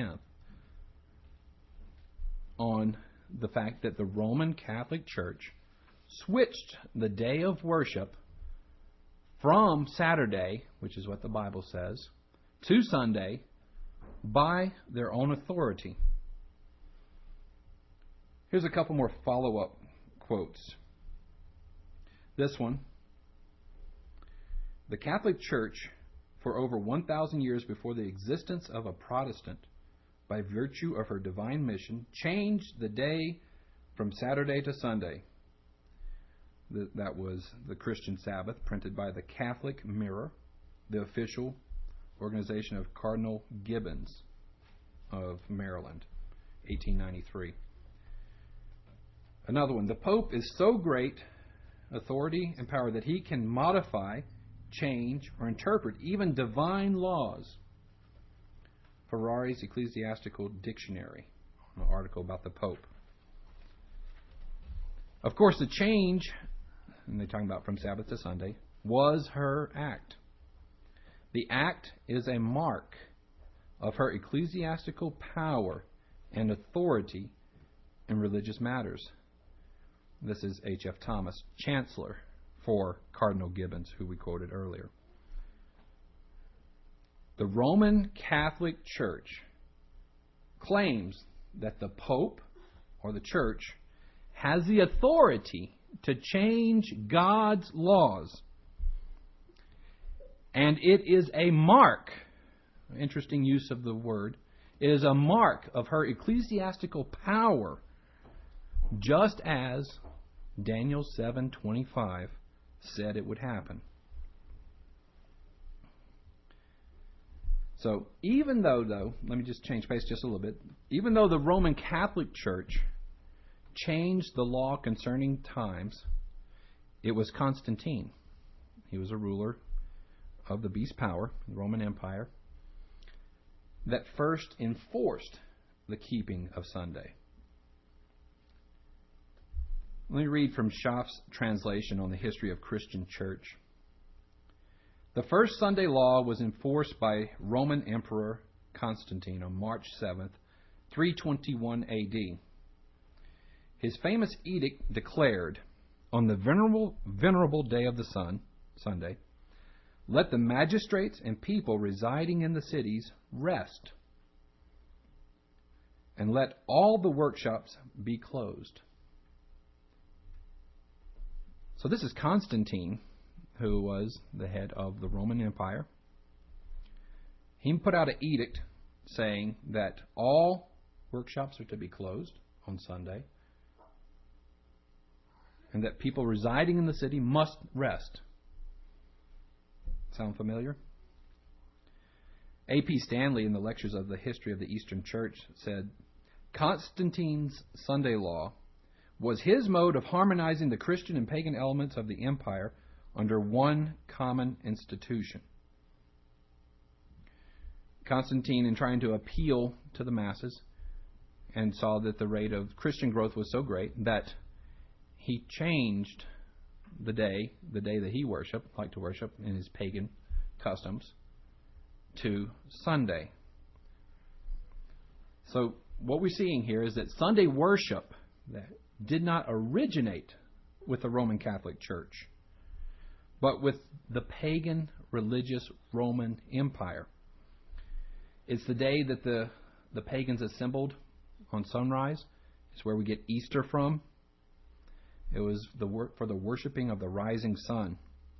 on the fact that the Roman Catholic Church switched the day of worship from Saturday, which is what the Bible says, to Sunday by their own authority. Here's a couple more follow-up quotes. This one: the Catholic Church, for over 1,000 years before the existence of a Protestant, by virtue of her divine mission, changed the day from Saturday to Sunday. That was the Christian Sabbath, printed by the Catholic Mirror, the official organization of Cardinal Gibbons of Maryland, 1893. Another one: the Pope is so great authority and power that he can modify, change, or interpret even divine laws. Ferrari's Ecclesiastical Dictionary, an article about the Pope. Of course, the change, and they're talking about from Sabbath to Sunday, was her act. The act is a mark of her ecclesiastical power and authority in religious matters. This is H.F. Thomas, Chancellor for Cardinal Gibbons, who we quoted earlier. The Roman Catholic Church claims that the Pope, or the Church, has the authority to change God's laws. And it is a mark, interesting use of the word, it is a mark of her ecclesiastical power, just as Daniel 7:25 said it would happen. So even though, let me just change pace just a little bit, even though the Roman Catholic Church changed the law concerning times, it was Constantine. He was a ruler of the beast power, the Roman Empire, that first enforced the keeping of Sunday. Let me read from Schaff's translation on the history of Christian church. The first Sunday law was enforced by Roman Emperor Constantine on March 7th, 321 AD. His famous edict declared, on the venerable day of the sun, Sunday, let the magistrates and people residing in the cities rest, and let all the workshops be closed. So this is Constantine, who was the head of the Roman Empire. He put out an edict saying that all workshops are to be closed on Sunday, and that people residing in the city must rest. Sound familiar? A.P. Stanley, in the Lectures of the History of the Eastern Church, said, Constantine's Sunday law was his mode of harmonizing the Christian and pagan elements of the empire under one common institution. Constantine, in trying to appeal to the masses, and saw that the rate of Christian growth was so great that he changed the day that he liked to worship in his pagan customs, to Sunday. So what we're seeing here is that Sunday worship that did not originate with the Roman Catholic Church, but with the pagan religious Roman Empire. It's the day that the pagans assembled on sunrise. It's where we get Easter from. It was for the worshiping of the rising sun.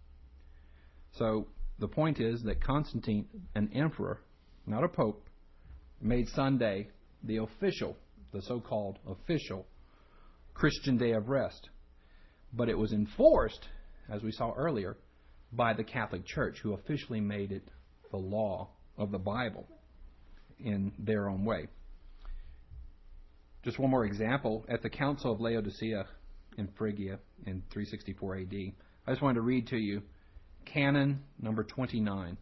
So the point is that Constantine, an emperor, not a pope, made Sunday the so-called official Christian day of rest. But it was enforced, as we saw earlier, by the Catholic Church, who officially made it the law of the Bible in their own way. Just one more example. At the Council of Laodicea in Phrygia in 364 AD, I just wanted to read to you Canon number 29.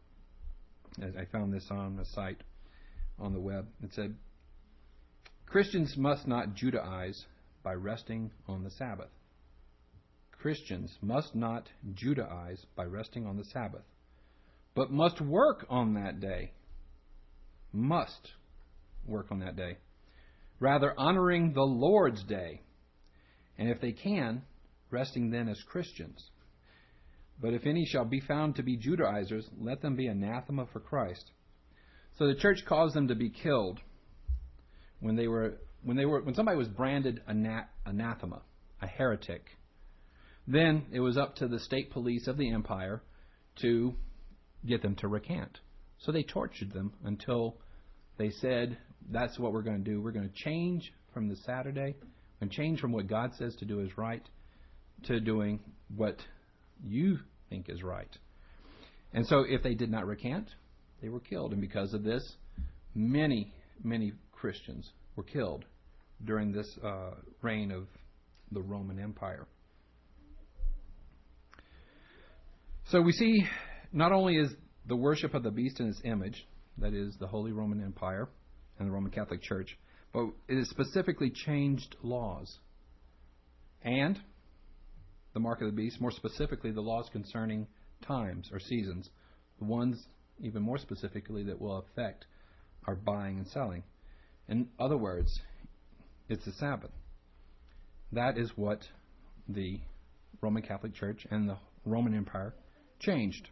I found this on a site on the web. It said, Christians must not Judaize by resting on the Sabbath. Christians must not Judaize by resting on the Sabbath, but must work on that day. Must work on that day. Rather honoring the Lord's day. And if they can, resting then as Christians. But if any shall be found to be Judaizers, let them be anathema for Christ. So the church caused them to be killed when somebody was branded anathema, a heretic. Then it was up to the state police of the empire to get them to recant. So they tortured them until they said, that's what we're going to do. We're going to change from the Saturday and change from what God says to do is right to doing what you think is right. And so if they did not recant, they were killed. And because of this, many, many Christians were killed during this reign of the Roman Empire. So we see not only is the worship of the beast in its image, that is the Holy Roman Empire and the Roman Catholic Church, but it has specifically changed laws. And the mark of the beast, more specifically the laws concerning times or seasons, the ones even more specifically that will affect our buying and selling. In other words, it's the Sabbath. That is what the Roman Catholic Church and the Roman Empire changed.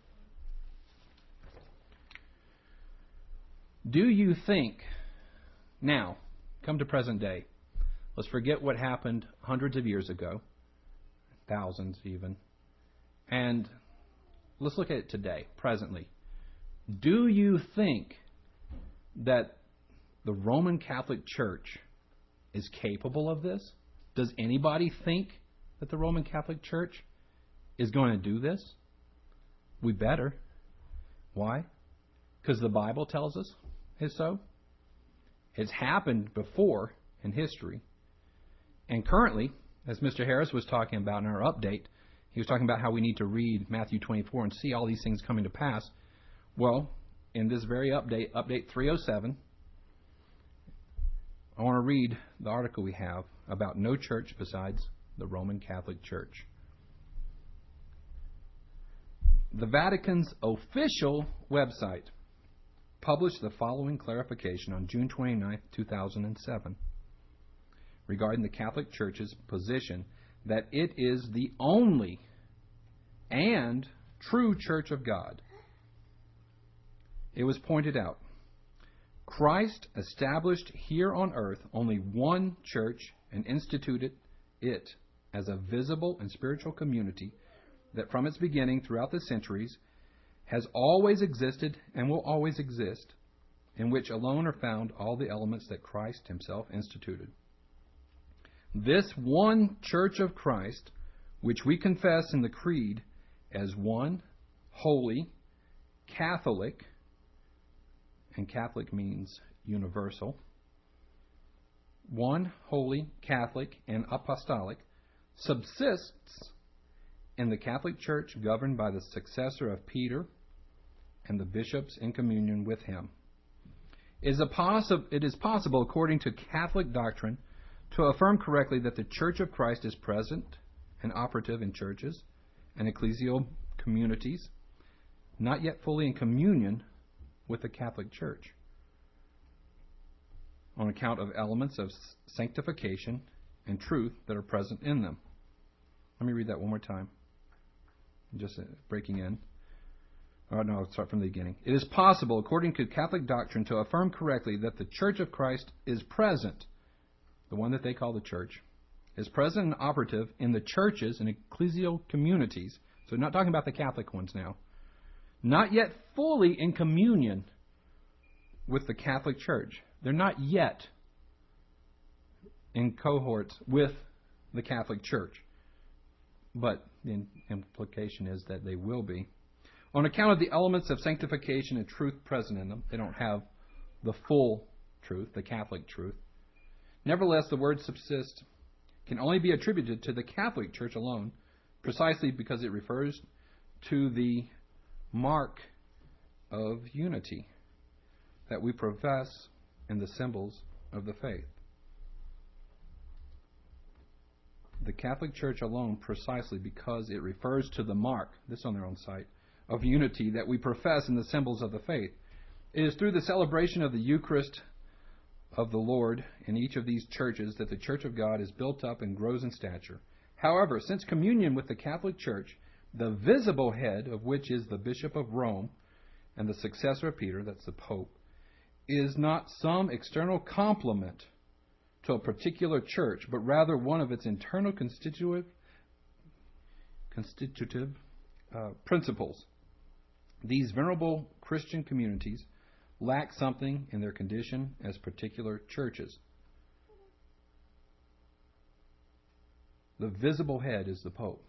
Do you think, now, come to present day, let's forget what happened hundreds of years ago, thousands even, and let's look at it today, presently. Do you think that the Roman Catholic Church is capable of this? Does anybody think that the Roman Catholic Church is going to do this? We better. Why? Because the Bible tells us it's so. It's happened before in history. And currently, as Mr. Harris was talking about in our update, he was talking about how we need to read Matthew 24 and see all these things coming to pass. Well, in this very update, update 307, I want to read the article we have about no church besides the Roman Catholic Church. The Vatican's official website published the following clarification on June 29, 2007, regarding the Catholic Church's position that it is the only and true Church of God. It was pointed out, Christ established here on earth only one church and instituted it as a visible and spiritual community that from its beginning throughout the centuries has always existed and will always exist, in which alone are found all the elements that Christ himself instituted. This one Church of Christ, which we confess in the Creed as one, holy, Catholic, and Catholic means universal, one, holy, Catholic, and apostolic, subsists in the Catholic Church governed by the successor of Peter and the bishops in communion with him. It is possible, according to Catholic doctrine, to affirm correctly that the Church of Christ is present and operative in churches and ecclesial communities, not yet fully in communion with the Catholic Church, on account of elements of sanctification and truth that are present in them. Let me read that one more time. Just breaking in. Oh, no, I'll start from the beginning. It is possible, according to Catholic doctrine, to affirm correctly that the Church of Christ is present, the one that they call the Church, is present and operative in the churches and ecclesial communities. So we're not talking about the Catholic ones now. Not yet fully in communion with the Catholic Church. They're not yet in cohorts with the Catholic Church. But the implication is that they will be. On account of the elements of sanctification and truth present in them, they don't have the full truth, the Catholic truth. Nevertheless, the word subsist can only be attributed to the Catholic Church alone, precisely because it refers to the mark of unity that we profess in the symbols of the faith. The Catholic Church alone, precisely because it refers to the mark, this on their own site, of unity that we profess in the symbols of the faith. It is through the celebration of the Eucharist of the Lord in each of these churches that the Church of God is built up and grows in stature. However, since communion with the Catholic Church, the visible head of which is the Bishop of Rome and the successor of Peter, that's the Pope, is not some external complement to a particular church, but rather one of its internal constitutive principles. These venerable Christian communities lack something in their condition as particular churches. The visible head is the Pope.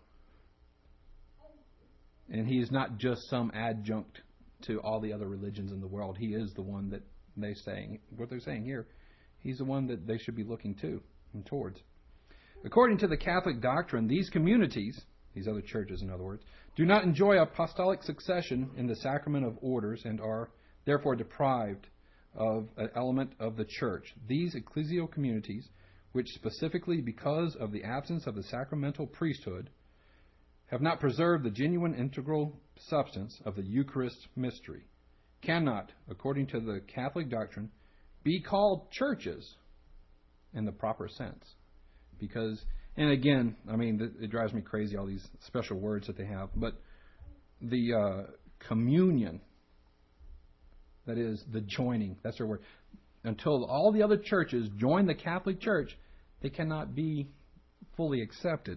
And he is not just some adjunct to all the other religions in the world. He is the one that what they're saying here, he's the one that they should be looking to and towards. According to the Catholic doctrine, these communities, these other churches in other words, do not enjoy apostolic succession in the sacrament of orders and are therefore deprived of an element of the church. These ecclesial communities, which specifically because of the absence of the sacramental priesthood, have not preserved the genuine integral substance of the Eucharist mystery, cannot, according to the Catholic doctrine, be called churches in the proper sense. Because, and again, I mean, it drives me crazy, all these special words that they have, but the communion, that is the joining, that's their word. Until all the other churches join the Catholic Church, they cannot be fully accepted.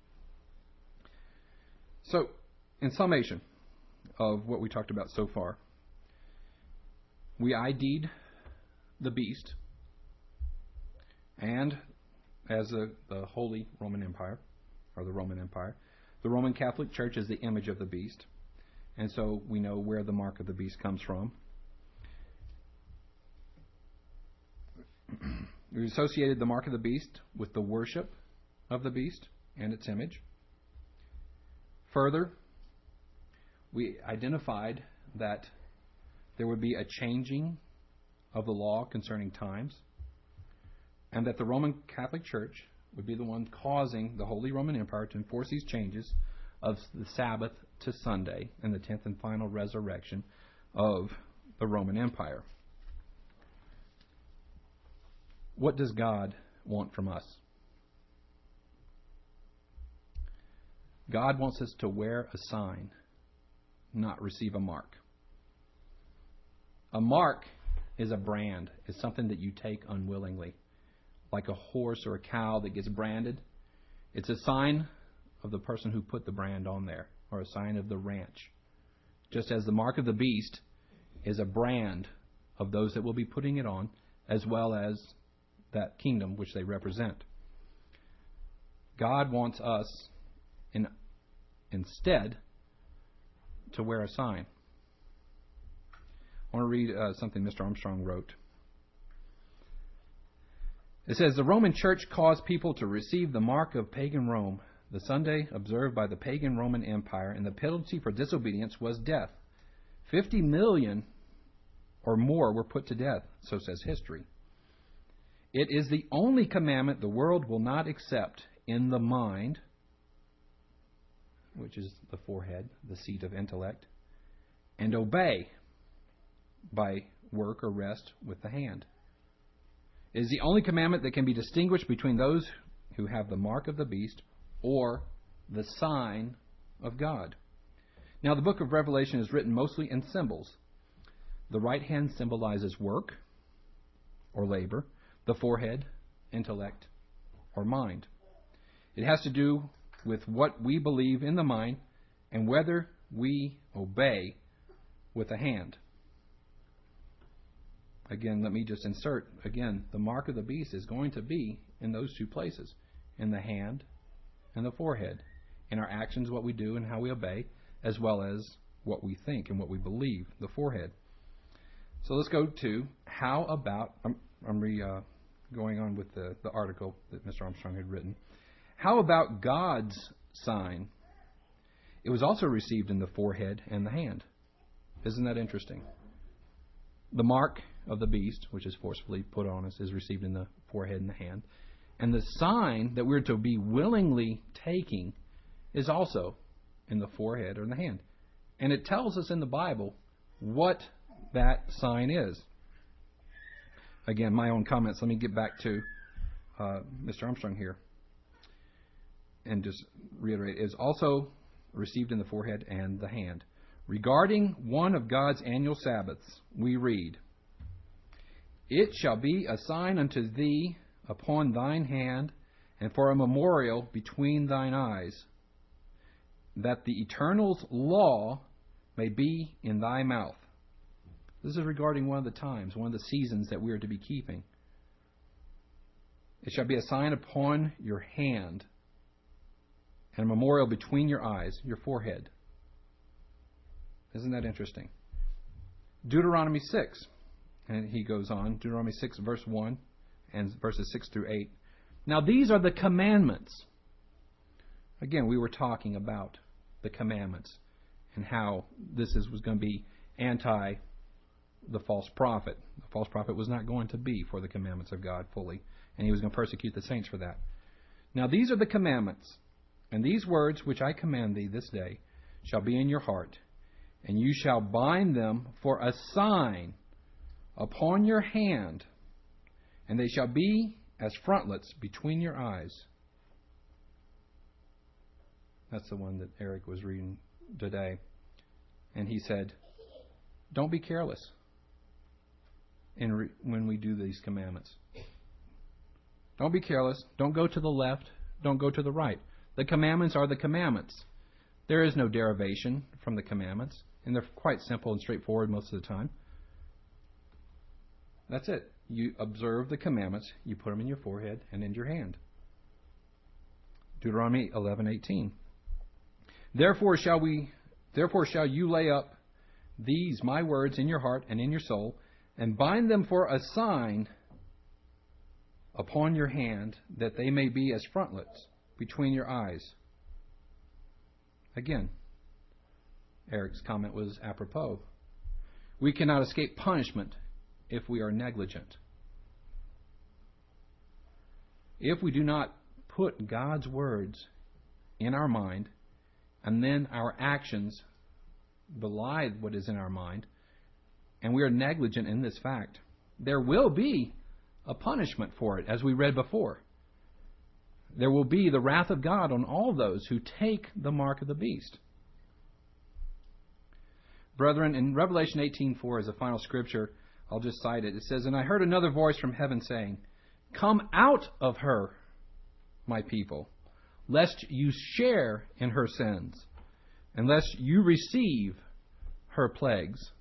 So, in summation of what we talked about so far, we ID'd the beast, and as the Holy Roman Empire, or the Roman Empire, the Roman Catholic Church is the image of the beast, and so we know where the mark of the beast comes from. We associated the mark of the beast with the worship of the beast and its image. Further, we identified that there would be a changing of the law concerning times, and that the Roman Catholic Church would be the one causing the Holy Roman Empire to enforce these changes of the Sabbath to Sunday and the 10th and final resurrection of the Roman Empire. What does God want from us? God wants us to wear a sign, not receive a mark. A mark is a brand. It's something that you take unwillingly. Like a horse or a cow that gets branded. It's a sign of the person who put the brand on there, or a sign of the ranch. Just as the mark of the beast is a brand of those that will be putting it on, as well as that kingdom which they represent. God wants us instead to wear a sign. I want to read something Mr. Armstrong wrote. It says, the Roman Church caused people to receive the mark of pagan Rome. the Sunday observed by the pagan Roman Empire, and the penalty for disobedience was death. 50 million or more were put to death, so says history. It is the only commandment the world will not accept in the mind, which is the forehead, the seat of intellect, and obey by work or rest with the hand. It is the only commandment that can be distinguished between those who have the mark of the beast or the sign of God. Now, the book of Revelation is written mostly in symbols. The right hand symbolizes work or labor, the forehead, intellect, or mind. It has to do with what we believe in the mind and whether we obey with the hand. Again, let me just insert, again, the mark of the beast is going to be in those two places, in the hand and the forehead, in our actions, what we do and how we obey, as well as what we think and what we believe, the forehead. So let's go to how about, going on with the article that Mr. Armstrong had written. How about God's sign? It was also received in the forehead and the hand. Isn't that interesting? The mark of the beast, which is forcefully put on us, is received in the forehead and the hand. And the sign that we're to be willingly taking is also in the forehead or in the hand. And it tells us in the Bible what that sign is. Again, my own comments. Let me get back to Mr. Armstrong here and just reiterate. It is also received in the forehead and the hand. Regarding one of God's annual Sabbaths, we read, "It shall be a sign unto thee upon thine hand, and for a memorial between thine eyes, that the Eternal's law may be in thy mouth." This is regarding one of the times, one of the seasons that we are to be keeping. "It shall be a sign upon your hand, and a memorial between your eyes," your forehead. Isn't that interesting? Deuteronomy 6, and he goes on, Deuteronomy 6, verse 1, and verses 6 through 8. "Now these are the commandments." Again, we were talking about the commandments and how this was going to be anti the false prophet. The false prophet was not going to be for the commandments of God fully, and he was going to persecute the saints for that. "Now these are the commandments, and these words which I command thee this day shall be in your heart, and you shall bind them for a sign upon your hand, and they shall be as frontlets between your eyes." That's the one that Eric was reading today. And he said, don't be careless when we do these commandments. Don't be careless. Don't go to the left. Don't go to the right. The commandments are the commandments. There is no derivation from the commandments, and they're quite simple and straightforward most of the time. That's it. You observe the commandments. You put them in your forehead and in your hand. Deuteronomy 11:18. Therefore shall you lay up these my words in your heart and in your soul, and bind them for a sign upon your hand, that they may be as frontlets between your eyes. Again, Eric's comment was apropos. We cannot escape punishment if we are negligent. If we do not put God's words in our mind, and then our actions belie what is in our mind, and we are negligent in this fact, there will be a punishment for it, as we read before. There will be the wrath of God on all those who take the mark of the beast. Brethren, in Revelation 18:4 as a final scripture, I'll just cite it. It says, "And I heard another voice from heaven saying, Come out of her, my people, lest you share in her sins, and lest you receive her plagues."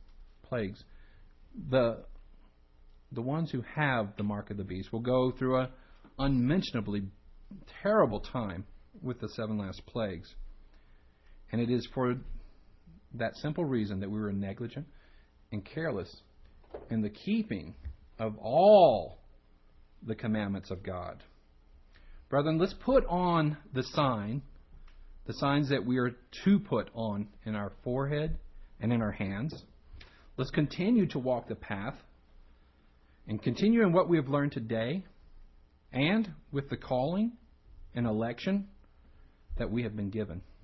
The ones who have the mark of the beast will go through an unmentionably terrible time with the 7 last plagues. And it is for that simple reason that we were negligent and careless in the keeping of all the commandments of God. Brethren, let's put on the sign the signs that we are to put on in our forehead and in our hands. Let's continue to walk the path and continue in what we have learned today and with the calling and election that we have been given.